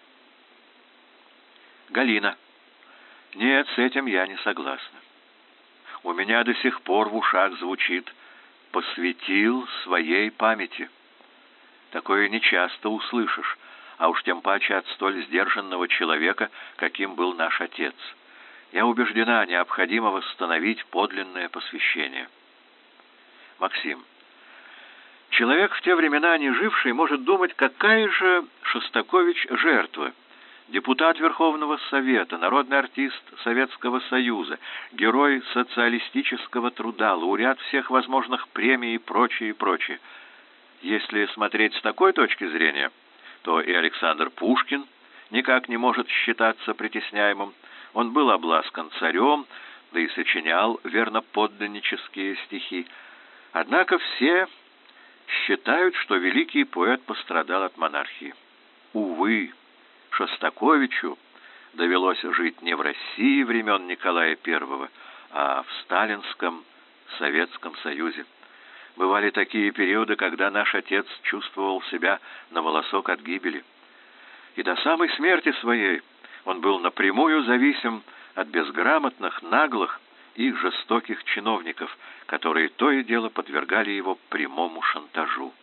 Галина. Нет, с этим я не согласна. У меня до сих пор в ушах звучит «посвятил своей памяти». Такое нечасто услышишь, а уж тем паче от столь сдержанного человека, каким был наш отец. Я убеждена, необходимо восстановить подлинное посвящение. Максим. Человек в те времена не живший может думать, какая же Шостакович жертва. Депутат Верховного Совета, народный артист Советского Союза, герой социалистического труда, лауреат всех возможных премий и прочее, и прочее. Если смотреть с такой точки зрения, то и Александр Пушкин никак не может считаться притесняемым. Он был обласкан царем, да и сочинял верноподданнические стихи. Однако все считают, что великий поэт пострадал от монархии. Увы, Шостаковичу довелось жить не в России времен Николая I, а в сталинском Советском Союзе. Бывали такие периоды, когда наш отец чувствовал себя на волосок от гибели. И до самой смерти своей он был напрямую зависим от безграмотных, наглых и жестоких чиновников, которые то и дело подвергали его прямому шантажу.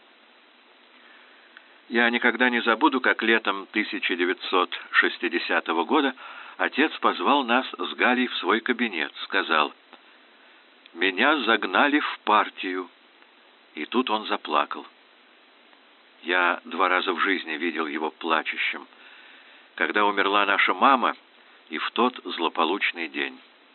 Я никогда не забуду, как летом 1960 года отец позвал нас с Галей в свой кабинет, сказал: «Меня загнали в партию». И тут он заплакал. Я 2 раза в жизни видел его плачущим, когда умерла наша мама и в тот злополучный день.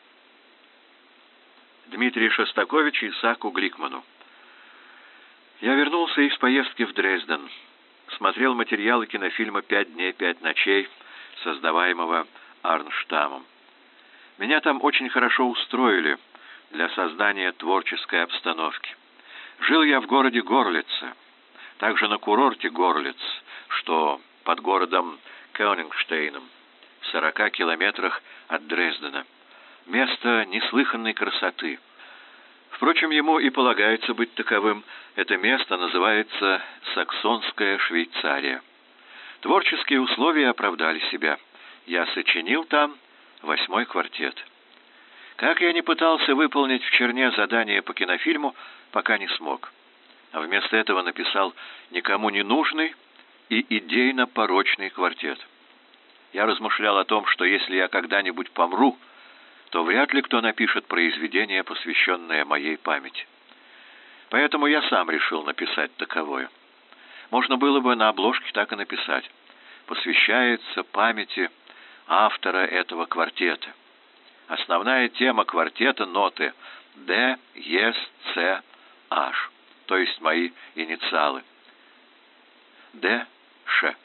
Дмитрий Шостакович Исааку Гликману. Я вернулся из поездки в Дрезден. Смотрел материалы кинофильма «5 дней, 5 ночей», создаваемого Арнштамом. Меня там очень хорошо устроили для создания творческой обстановки. Жил я в городе Горлице, также на курорте Горлиц, что под городом Кёнигштейном, в 40 километрах от Дрездена. Место неслыханной красоты. Впрочем, ему и полагается быть таковым. Это место называется Саксонская Швейцария. Творческие условия оправдали себя. Я сочинил там 8-й квартет. Как я ни пытался выполнить в Черне задание по кинофильму, пока не смог. А вместо этого написал никому не нужный и идейно порочный квартет. Я размышлял о том, что если я когда-нибудь помру, то вряд ли кто напишет произведение, посвященное моей памяти. Поэтому я сам решил написать таковое. Можно было бы на обложке так и написать: «Посвящается памяти автора этого квартета». Основная тема квартета — ноты Д, Ес, С, H, то есть мои инициалы. Д, Ш.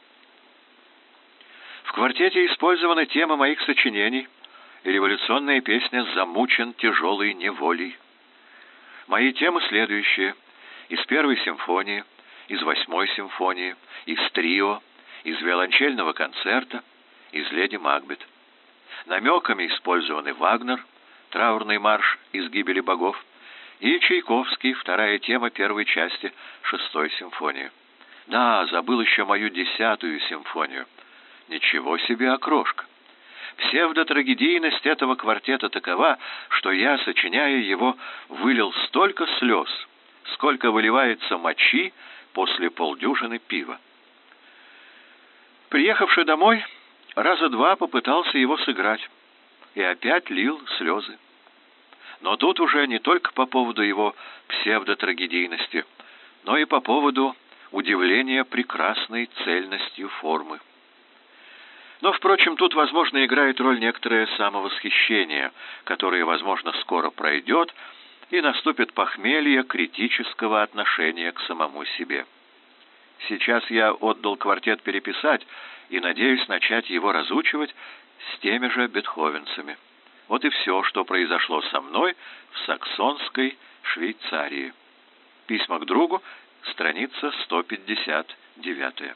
В квартете использованы темы моих сочинений и революционная песня «Замучен тяжелой неволей». Мои темы следующие: из 1-й симфонии, из 8-й симфонии, из трио, из виолончельного концерта, из «Леди Макбет». Намеками использованы Вагнер, траурный марш из «Гибели богов», и Чайковский, 2-я тема 1-й части 6-й симфонии. Да, забыл еще мою 10-ю симфонию. Ничего себе окрошка! Псевдотрагедийность этого квартета такова, что я, сочиняя его, вылил столько слез, сколько выливается мочи после полдюжины пива. Приехавши домой, раза 2 попытался его сыграть. и опять лил слезы. Но тут уже не только по поводу его псевдотрагедийности, но и по поводу удивления прекрасной цельностью формы. Но, впрочем, тут, возможно, играет роль некоторое самовосхищение, которое, возможно, скоро пройдет, и наступит похмелье критического отношения к самому себе. Сейчас я отдал квартет переписать и надеюсь начать его разучивать с теми же бетховенцами. Вот и все, что произошло со мной в саксонской Швейцарии. Письма к другу, страница 159.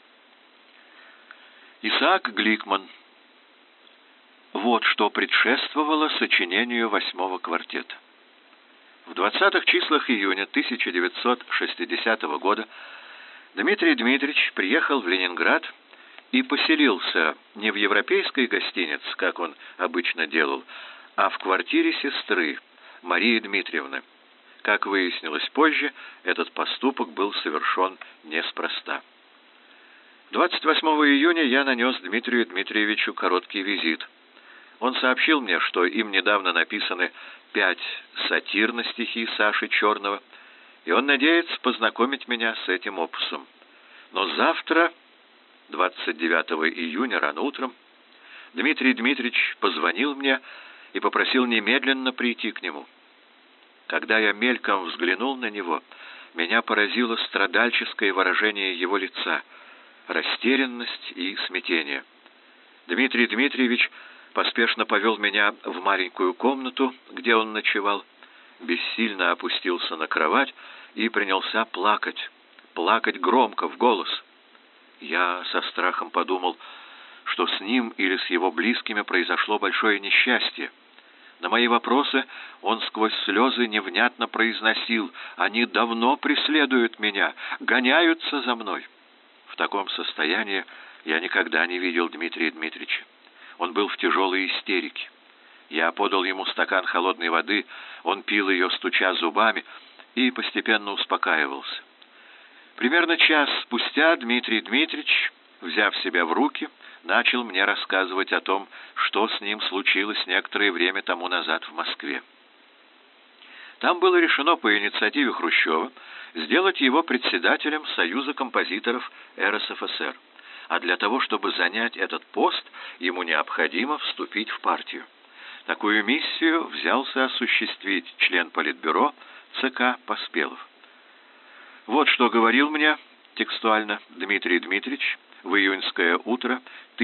Исаак Гликман. Вот что предшествовало сочинению 8-го квартета. В 20-х числах июня 1960 года Дмитрий Дмитриевич приехал в Ленинград и поселился не в европейской гостинице, как он обычно делал, а в квартире сестры Марии Дмитриевны. Как выяснилось позже, этот поступок был совершен неспроста. 28 июня я нанес Дмитрию Дмитриевичу короткий визит. Он сообщил мне, что им недавно написаны 5 сатир на стихи Саши Черного, и он надеется познакомить меня с этим опусом. Но завтра, 29 июня, рано утром, Дмитрий Дмитриевич позвонил мне и попросил немедленно прийти к нему. Когда я мельком взглянул на него, меня поразило страдальческое выражение его лица, растерянность и смятение. Дмитрий Дмитриевич поспешно повел меня в маленькую комнату, где он ночевал, бессильно опустился на кровать и принялся плакать громко, в голос. Я со страхом подумал, что с ним или с его близкими произошло большое несчастье. На мои вопросы он сквозь слезы невнятно произносил: «Они давно преследуют меня, гоняются за мной». В таком состоянии я никогда не видел Дмитрия Дмитриевича. Он был в тяжелой истерике. Я подал ему стакан холодной воды, он пил ее, стуча зубами, и постепенно успокаивался. Примерно час спустя Дмитрий Дмитриевич, взяв себя в руки, начал мне рассказывать о том, что с ним случилось некоторое время тому назад в Москве. Там было решено по инициативе Хрущева сделать его председателем Союза композиторов РСФСР, а для того, чтобы занять этот пост, ему необходимо вступить в партию. Такую миссию взялся осуществить член Политбюро ЦК Поспелов. Вот что говорил мне текстуально Дмитрий Дмитриевич в июньское утро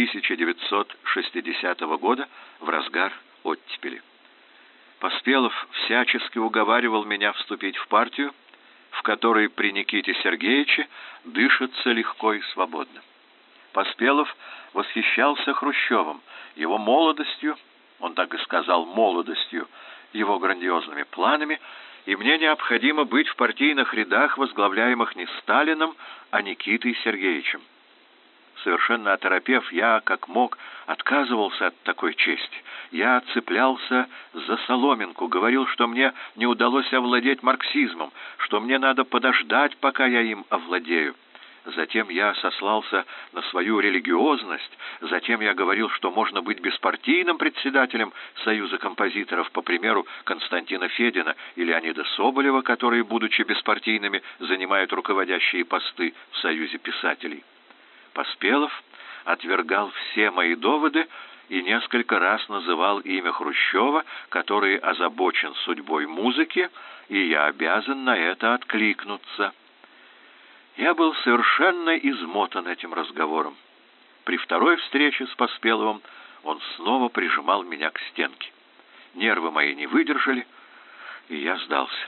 1960 года в разгар оттепели. Поспелов всячески уговаривал меня вступить в партию, в которой при Никите Сергеевиче дышится легко и свободно. Поспелов восхищался Хрущевым, его молодостью, он так и сказал, молодостью, его грандиозными планами, и мне необходимо быть в партийных рядах, возглавляемых не Сталиным, а Никитой Сергеевичем. Совершенно оторопев, я, как мог, отказывался от такой чести. Я цеплялся за соломинку, говорил, что мне не удалось овладеть марксизмом, что мне надо подождать, пока я им овладею. Затем я сослался на свою религиозность, затем я говорил, что можно быть беспартийным председателем Союза композиторов, по примеру Константина Федина и Леонида Соболева, которые, будучи беспартийными, занимают руководящие посты в Союзе писателей. Поспелов отвергал все мои доводы и несколько раз называл имя Хрущева, который озабочен судьбой музыки, и я обязан на это откликнуться. Я был совершенно измотан этим разговором. При второй встрече с Поспеловым он снова прижимал меня к стенке. Нервы мои не выдержали, и я сдался.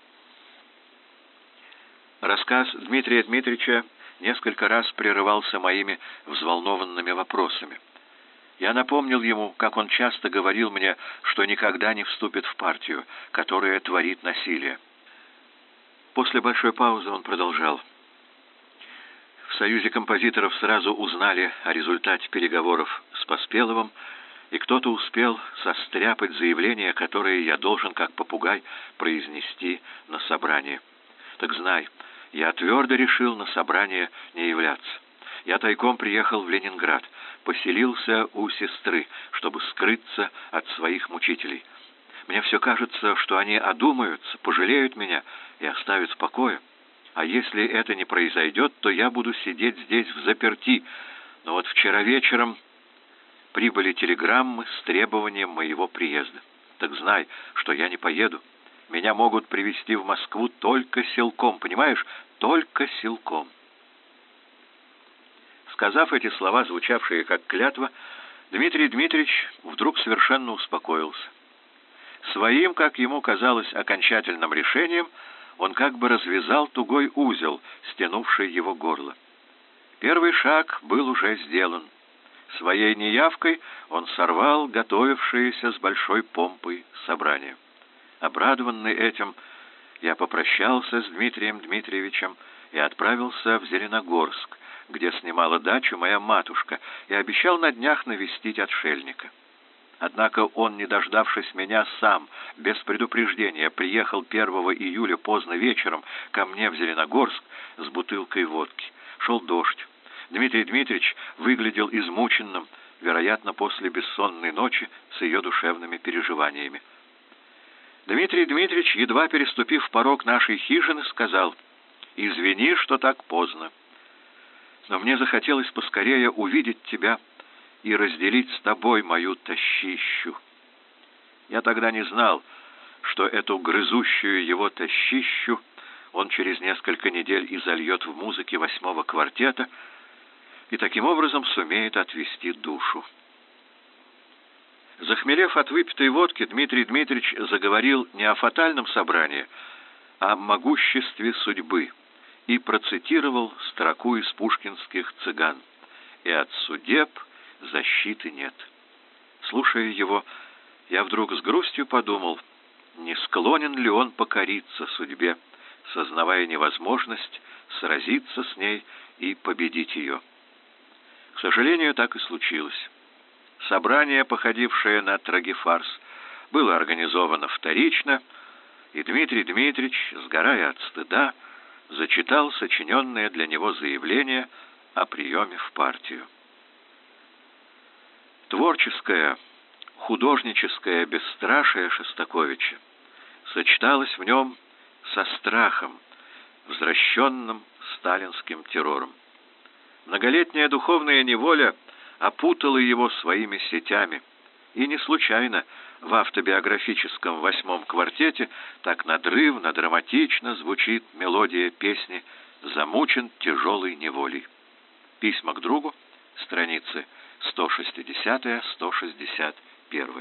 Рассказ Дмитрия Дмитриевича несколько раз прерывался моими взволнованными вопросами. Я напомнил ему, как он часто говорил мне, что никогда не вступит в партию, которая творит насилие. После большой паузы он продолжал. В Союзе композиторов сразу узнали о результате переговоров с Поспеловым, и кто-то успел состряпать заявление, которое я должен, как попугай, произнести на собрании. Так знай, я твердо решил на собрание не являться. Я тайком приехал в Ленинград, поселился у сестры, чтобы скрыться от своих мучителей. Мне все кажется, что они одумаются, пожалеют меня и оставят в покое. А если это не произойдет, то я буду сидеть здесь взаперти. Но вот вчера вечером прибыли телеграммы с требованием моего приезда. Так знай, что я не поеду. Меня могут привезти в Москву только силком, понимаешь? Только силком. Сказав эти слова, звучавшие как клятва, Дмитрий Дмитриевич вдруг совершенно успокоился. Своим, как ему казалось, окончательным решением он как бы развязал тугой узел, стянувший его горло. Первый шаг был уже сделан. Своей неявкой он сорвал готовившееся с большой помпой собрание. Обрадованный этим, я попрощался с Дмитрием Дмитриевичем и отправился в Зеленогорск, где снимала дачу моя матушка, и обещал на днях навестить отшельника. Однако он, не дождавшись меня, сам, без предупреждения, приехал 1 июля поздно вечером ко мне в Зеленогорск с бутылкой водки. Шел дождь. Дмитрий Дмитриевич выглядел измученным, вероятно, после бессонной ночи с ее душевными переживаниями. Дмитрий Дмитриевич, едва переступив порог нашей хижины, сказал: «Извини, что так поздно, но мне захотелось поскорее увидеть тебя и разделить с тобой мою тащищу». Я тогда не знал, что эту грызущую его тащищу он через несколько недель изольет в музыке 8-го квартета и таким образом сумеет отвести душу. Захмелев от выпитой водки, Дмитрий Дмитриевич заговорил не о фатальном собрании, а о могуществе судьбы и процитировал строку из пушкинских «Цыган»: «И от судеб защиты нет». Слушая его, я вдруг с грустью подумал, не склонен ли он покориться судьбе, сознавая невозможность сразиться с ней и победить ее. К сожалению, так и случилось. Собрание, походившее на трагифарс, было организовано вторично, и Дмитрий Дмитриевич, сгорая от стыда, зачитал сочиненное для него заявление о приеме в партию. Творческое, художническое бесстрашие Шостаковича сочеталось в нем со страхом, возвращенным сталинским террором. Многолетняя духовная неволя опутала его своими сетями, и не случайно в автобиографическом 8-м квартете так надрывно, драматично звучит мелодия песни «Замучен тяжелой неволей». Письма к другу, страницы 160-161.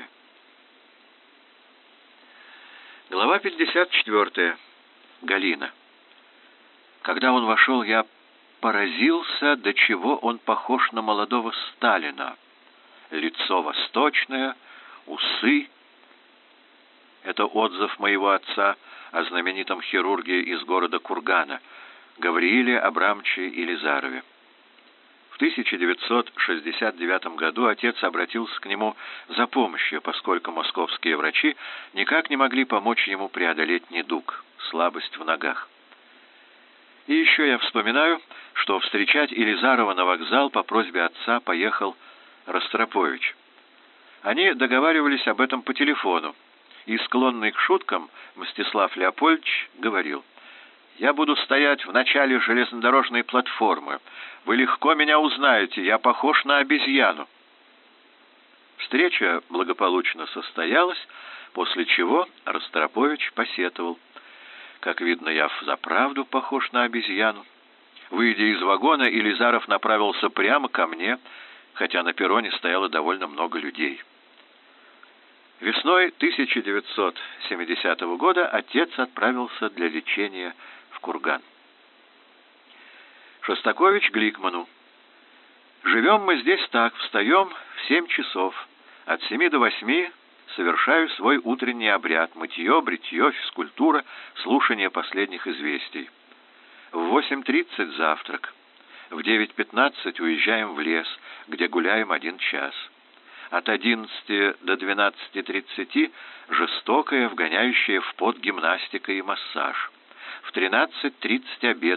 Глава 54. Галина. Когда он вошел, я поразился, до чего он похож на молодого Сталина. Лицо восточное, усы. Это отзыв моего отца о знаменитом хирурге из города Кургана, Гаврииле Абрамовиче Елизарове. В 1969 году отец обратился к нему за помощью, поскольку московские врачи никак не могли помочь ему преодолеть недуг, слабость в ногах. И еще я вспоминаю, что встречать Елизарова на вокзал по просьбе отца поехал Ростропович. Они договаривались об этом по телефону, и склонный к шуткам Мстислав Леопольдович говорил: «Я буду стоять в начале железнодорожной платформы. Вы легко меня узнаете, я похож на обезьяну». Встреча благополучно состоялась, после чего Ростропович посетовал: «Как видно, я взаправду похож на обезьяну». Выйдя из вагона, Елизаров направился прямо ко мне, хотя на перроне стояло довольно много людей. Весной 1970 года отец отправился для лечения в Курган. Шостакович Гликману. «Живем мы здесь так, встаем в 7 часов, от 7 до 8 совершаю свой утренний обряд: мытье, бритье, физкультура, слушание последних известий. В 8:30 завтрак. В 9:15 уезжаем в лес, где гуляем 1 час. От 11 до 12:30 жестокая, вгоняющая в пот гимнастика и массаж. В 13:30 обед,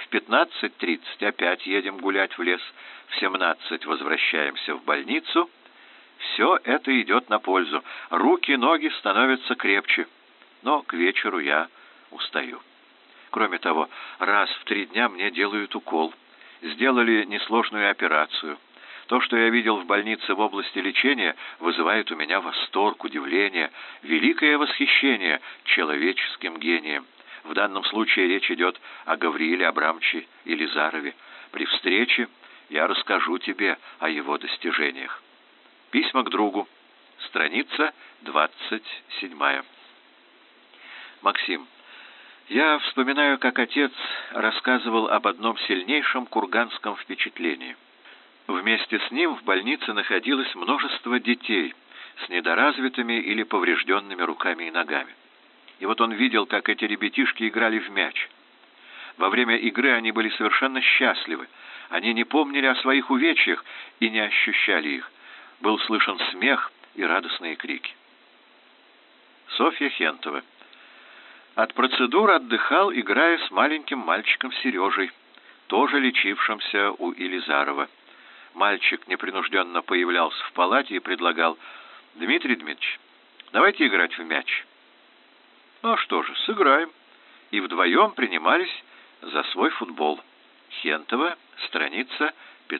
В 15:30 опять едем гулять в лес, в 17 возвращаемся в больницу. Все это идет на пользу. Руки, ноги становятся крепче, но к вечеру я устаю. Кроме того, раз в 3 дня мне делают укол. Сделали несложную операцию. То, что я видел в больнице в области лечения, вызывает у меня восторг, удивление, великое восхищение человеческим гением. В данном случае речь идет о Гаврииле Абрамовиче Елизарове. При встрече я расскажу тебе о его достижениях. Письма к другу. Страница 27. Максим. Я вспоминаю, как отец рассказывал об одном сильнейшем курганском впечатлении. Вместе с ним в больнице находилось множество детей с недоразвитыми или поврежденными руками и ногами. И вот он видел, как эти ребятишки играли в мяч. Во время игры они были совершенно счастливы. Они не помнили о своих увечьях и не ощущали их. Был слышен смех и радостные крики. Софья Хентова. От процедур отдыхал, играя с маленьким мальчиком Сережей, тоже лечившимся у Елизарова. Мальчик непринужденно появлялся в палате и предлагал: «Дмитрий Дмитриевич, давайте играть в мяч». «Ну что же, сыграем». И вдвоем принимались за свой футбол. Хентова, страница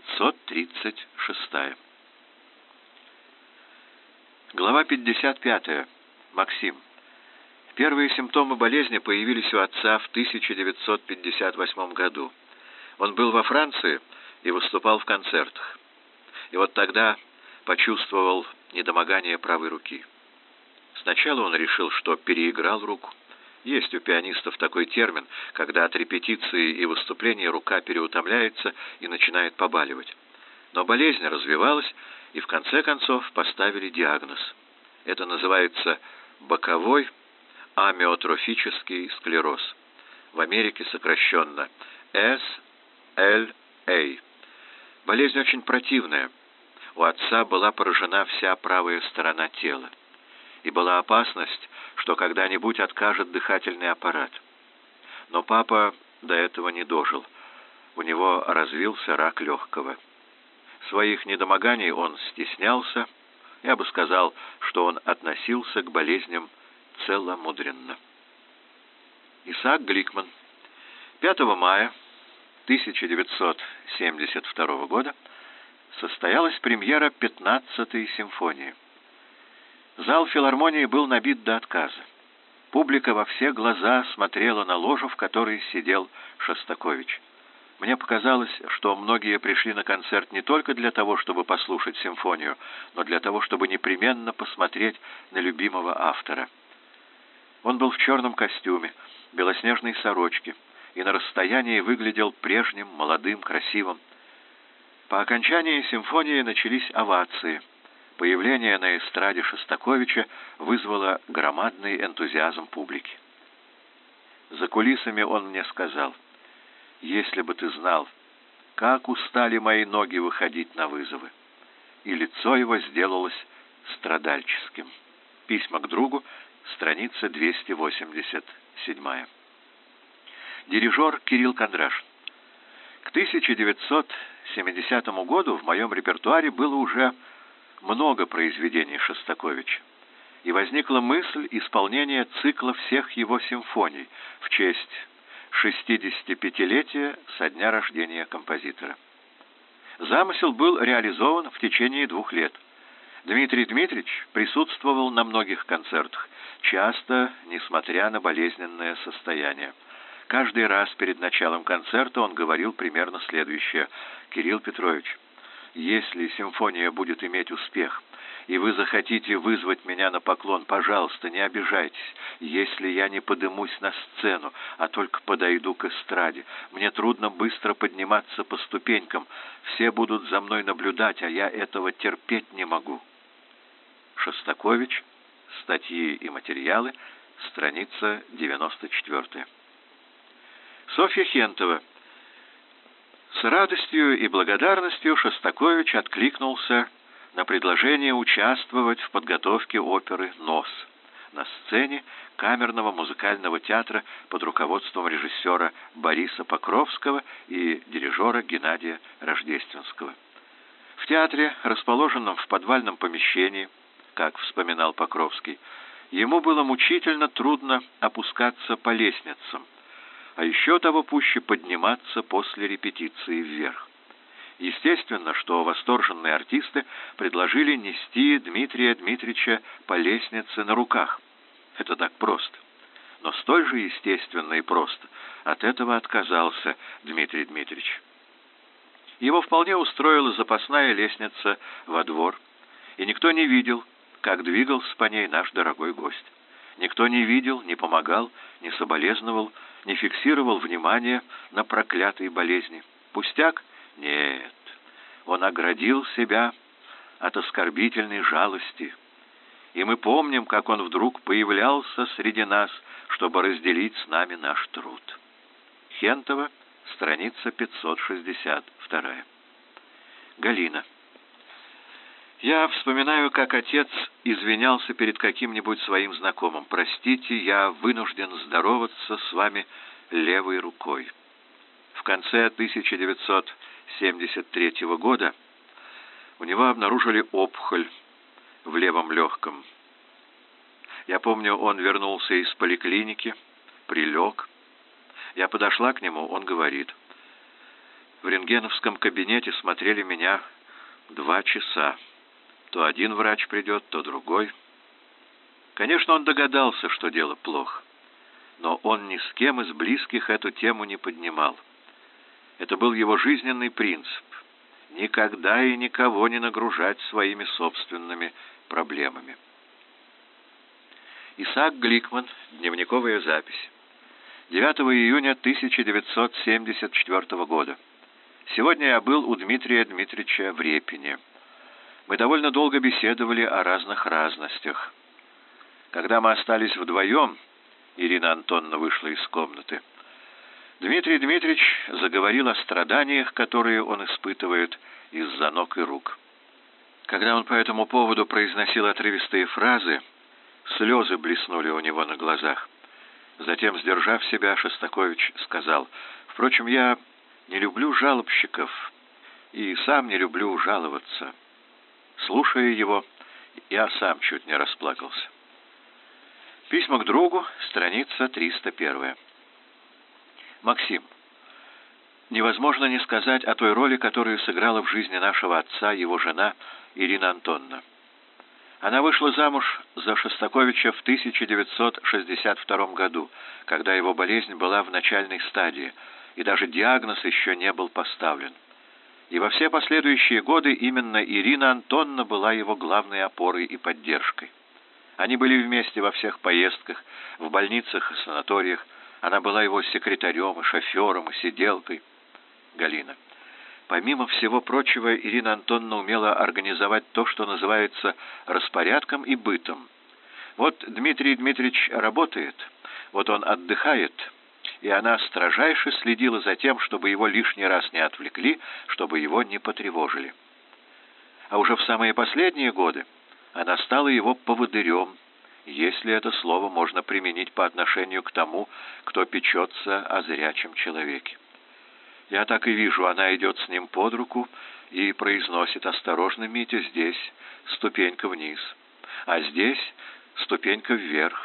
536. Глава 55. Максим. Первые симптомы болезни появились у отца в 1958 году. Он был во Франции и выступал в концертах. И вот тогда почувствовал недомогание правой руки. Сначала он решил, что переиграл руку. Есть у пианистов такой термин, когда от репетиции и выступления рука переутомляется и начинает побаливать. Но болезнь развивалась, и в конце концов поставили диагноз. Это называется боковой амиотрофический склероз. В Америке сокращенно SLA. Болезнь очень противная. У отца была поражена вся правая сторона тела. И была опасность, что когда-нибудь откажет дыхательный аппарат. Но папа до этого не дожил. У него развился рак легкого. Своих недомоганий он стеснялся. Я бы сказал, что он относился к болезням целомудренно. Исаак Гликман. 5 мая 1972 года состоялась премьера 15-й симфонии. Зал филармонии был набит до отказа. Публика во все глаза смотрела на ложу, в которой сидел Шостакович. Мне показалось, что многие пришли на концерт не только для того, чтобы послушать симфонию, но для того, чтобы непременно посмотреть на любимого автора. Он был в черном костюме, белоснежной сорочке, и на расстоянии выглядел прежним, молодым, красивым. По окончании симфонии начались овации. Появление на эстраде Шостаковича вызвало громадный энтузиазм публики. За кулисами он мне сказал: «Если бы ты знал, как устали мои ноги выходить на вызовы». И лицо его сделалось страдальческим. Письма к другу, страница 287. Дирижер Кирилл Кондрашин. К 1970 году в моем репертуаре было уже много произведений Шостаковича, и возникла мысль исполнения цикла всех его симфоний в честь 65-летия со дня рождения композитора. Замысел был реализован в течение 2 лет. Дмитрий Дмитриевич присутствовал на многих концертах, часто несмотря на болезненное состояние. Каждый раз перед началом концерта он говорил примерно следующее: «Кирилл Петрович, если симфония будет иметь успех, и вы захотите вызвать меня на поклон, пожалуйста, не обижайтесь, если я не подымусь на сцену, а только подойду к эстраде. Мне трудно быстро подниматься по ступенькам, все будут за мной наблюдать, а я этого терпеть не могу». Шостакович. Статьи и материалы. Страница 94. Софья Хентова. С радостью и благодарностью Шостакович откликнулся на предложение участвовать в подготовке оперы «Нос». на сцене камерного музыкального театра под руководством режиссера Бориса Покровского и дирижера Геннадия Рождественского. В театре, расположенном в подвальном помещении, как вспоминал Покровский, ему было мучительно трудно опускаться по лестницам, а еще того пуще подниматься после репетиции вверх. Естественно, что восторженные артисты предложили нести Дмитрия Дмитриевича по лестнице на руках. Это так просто. Но столь же естественно и просто от этого отказался Дмитрий Дмитриевич. Его вполне устроила запасная лестница во двор, и никто не видел, как двигался по ней наш дорогой гость. Никто не видел, не помогал, не соболезновал, не фиксировал внимание на проклятой болезни. Пустяк? Нет. Он оградил себя от оскорбительной жалости. И мы помним, как он вдруг появлялся среди нас, чтобы разделить с нами наш труд. Хентова, страница 562. Галина. Я вспоминаю, как отец извинялся перед каким-нибудь своим знакомым. «Простите, я вынужден здороваться с вами левой рукой». В конце 1973 года у него обнаружили опухоль в левом легком. Я помню, он вернулся из поликлиники, прилег. Я подошла к нему, он говорит: «В рентгеновском кабинете смотрели меня 2 часа. То один врач придет, то другой». Конечно, он догадался, что дело плохо, но он ни с кем из близких эту тему не поднимал. Это был его жизненный принцип — никогда и никого не нагружать своими собственными проблемами. Исаак Гликман. Дневниковая запись. 9 июня 1974 года. Сегодня я был у Дмитрия Дмитриевича в Репине. Мы довольно долго беседовали о разных разностях. Когда мы остались вдвоем, Ирина Антоновна вышла из комнаты. Дмитрий Дмитриевич заговорил о страданиях, которые он испытывает из-за ног и рук. Когда он по этому поводу произносил отрывистые фразы, слезы блеснули у него на глазах. Затем, сдержав себя, Шостакович сказал: «Впрочем, я не люблю жалобщиков и сам не люблю жаловаться». Слушая его, я сам чуть не расплакался. Письма к другу, страница 301. Максим. Невозможно не сказать о той роли, которую сыграла в жизни нашего отца его жена Ирина Антоновна. Она вышла замуж за Шостаковича в 1962 году, когда его болезнь была в начальной стадии, и даже диагноз еще не был поставлен. И во все последующие годы именно Ирина Антоновна была его главной опорой и поддержкой. Они были вместе во всех поездках, в больницах и санаториях. Она была его секретарем и шофером, и сиделкой. Галина. Помимо всего прочего, Ирина Антоновна умела организовать то, что называется распорядком и бытом. Вот Дмитрий Дмитриевич работает, вот он отдыхает, и она строжайше следила за тем, чтобы его лишний раз не отвлекли, чтобы его не потревожили. А уже в самые последние годы она стала его поводырем, если это слово можно применить по отношению к тому, кто печется о зрячем человеке. Я так и вижу, она идет с ним под руку и произносит: «Осторожно, Митя, здесь ступенька вниз, а здесь ступенька вверх».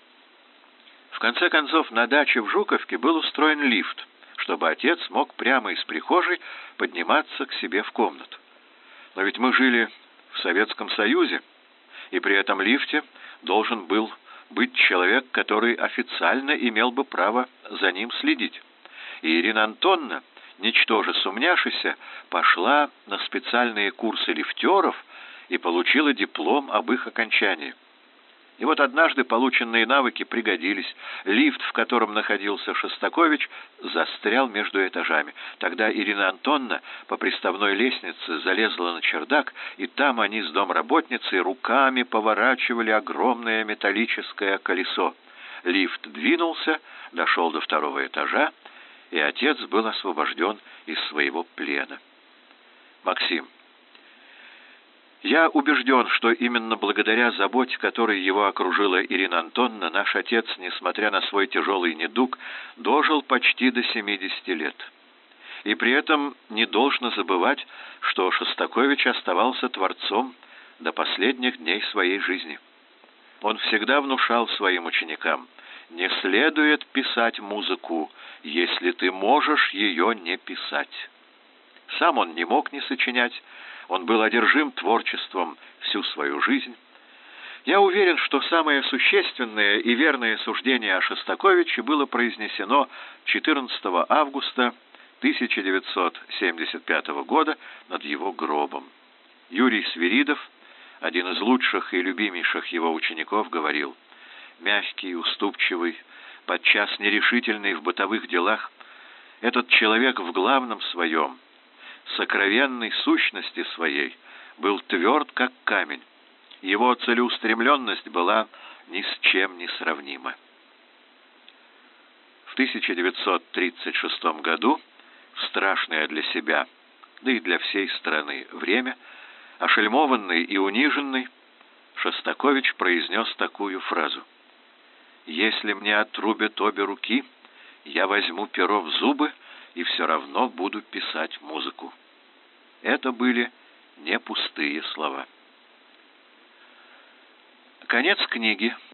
В конце концов, на даче в Жуковке был устроен лифт, чтобы отец мог прямо из прихожей подниматься к себе в комнату. Но ведь мы жили в Советском Союзе, и при этом лифте должен был быть человек, который официально имел бы право за ним следить. И Ирина Антоновна, ничтоже сумняшися, пошла на специальные курсы лифтеров и получила диплом об их окончании. И вот однажды полученные навыки пригодились. Лифт, в котором находился Шостакович, застрял между этажами. Тогда Ирина Антоновна по приставной лестнице залезла на чердак, и там они с домработницей руками поворачивали огромное металлическое колесо. Лифт двинулся, дошел до 2-го этажа, и отец был освобожден из своего плена. Максим. Я убежден, что именно благодаря заботе, которой его окружила Ирина Антоновна, наш отец, несмотря на свой тяжелый недуг, дожил почти до 70 лет. И при этом не должно забывать, что Шостакович оставался творцом до последних дней своей жизни. Он всегда внушал своим ученикам: не следует писать музыку, если ты можешь ее не писать. Сам он не мог не сочинять, он был одержим творчеством всю свою жизнь. Я уверен, что самое существенное и верное суждение о Шостаковиче было произнесено 14 августа 1975 года над его гробом. Юрий Свиридов, один из лучших и любимейших его учеников, говорил: мягкий, уступчивый, подчас нерешительный в бытовых делах, этот человек в главном своем, сокровенной сущности своей, был тверд, как камень. Его целеустремленность была ни с чем не сравнима. В 1936 году, в страшное для себя, да и для всей страны время, ошельмованный и униженный, Шостакович произнес такую фразу: «Если мне отрубят обе руки, я возьму перо в зубы и все равно буду писать музыку». Это были не пустые слова. Конец книги.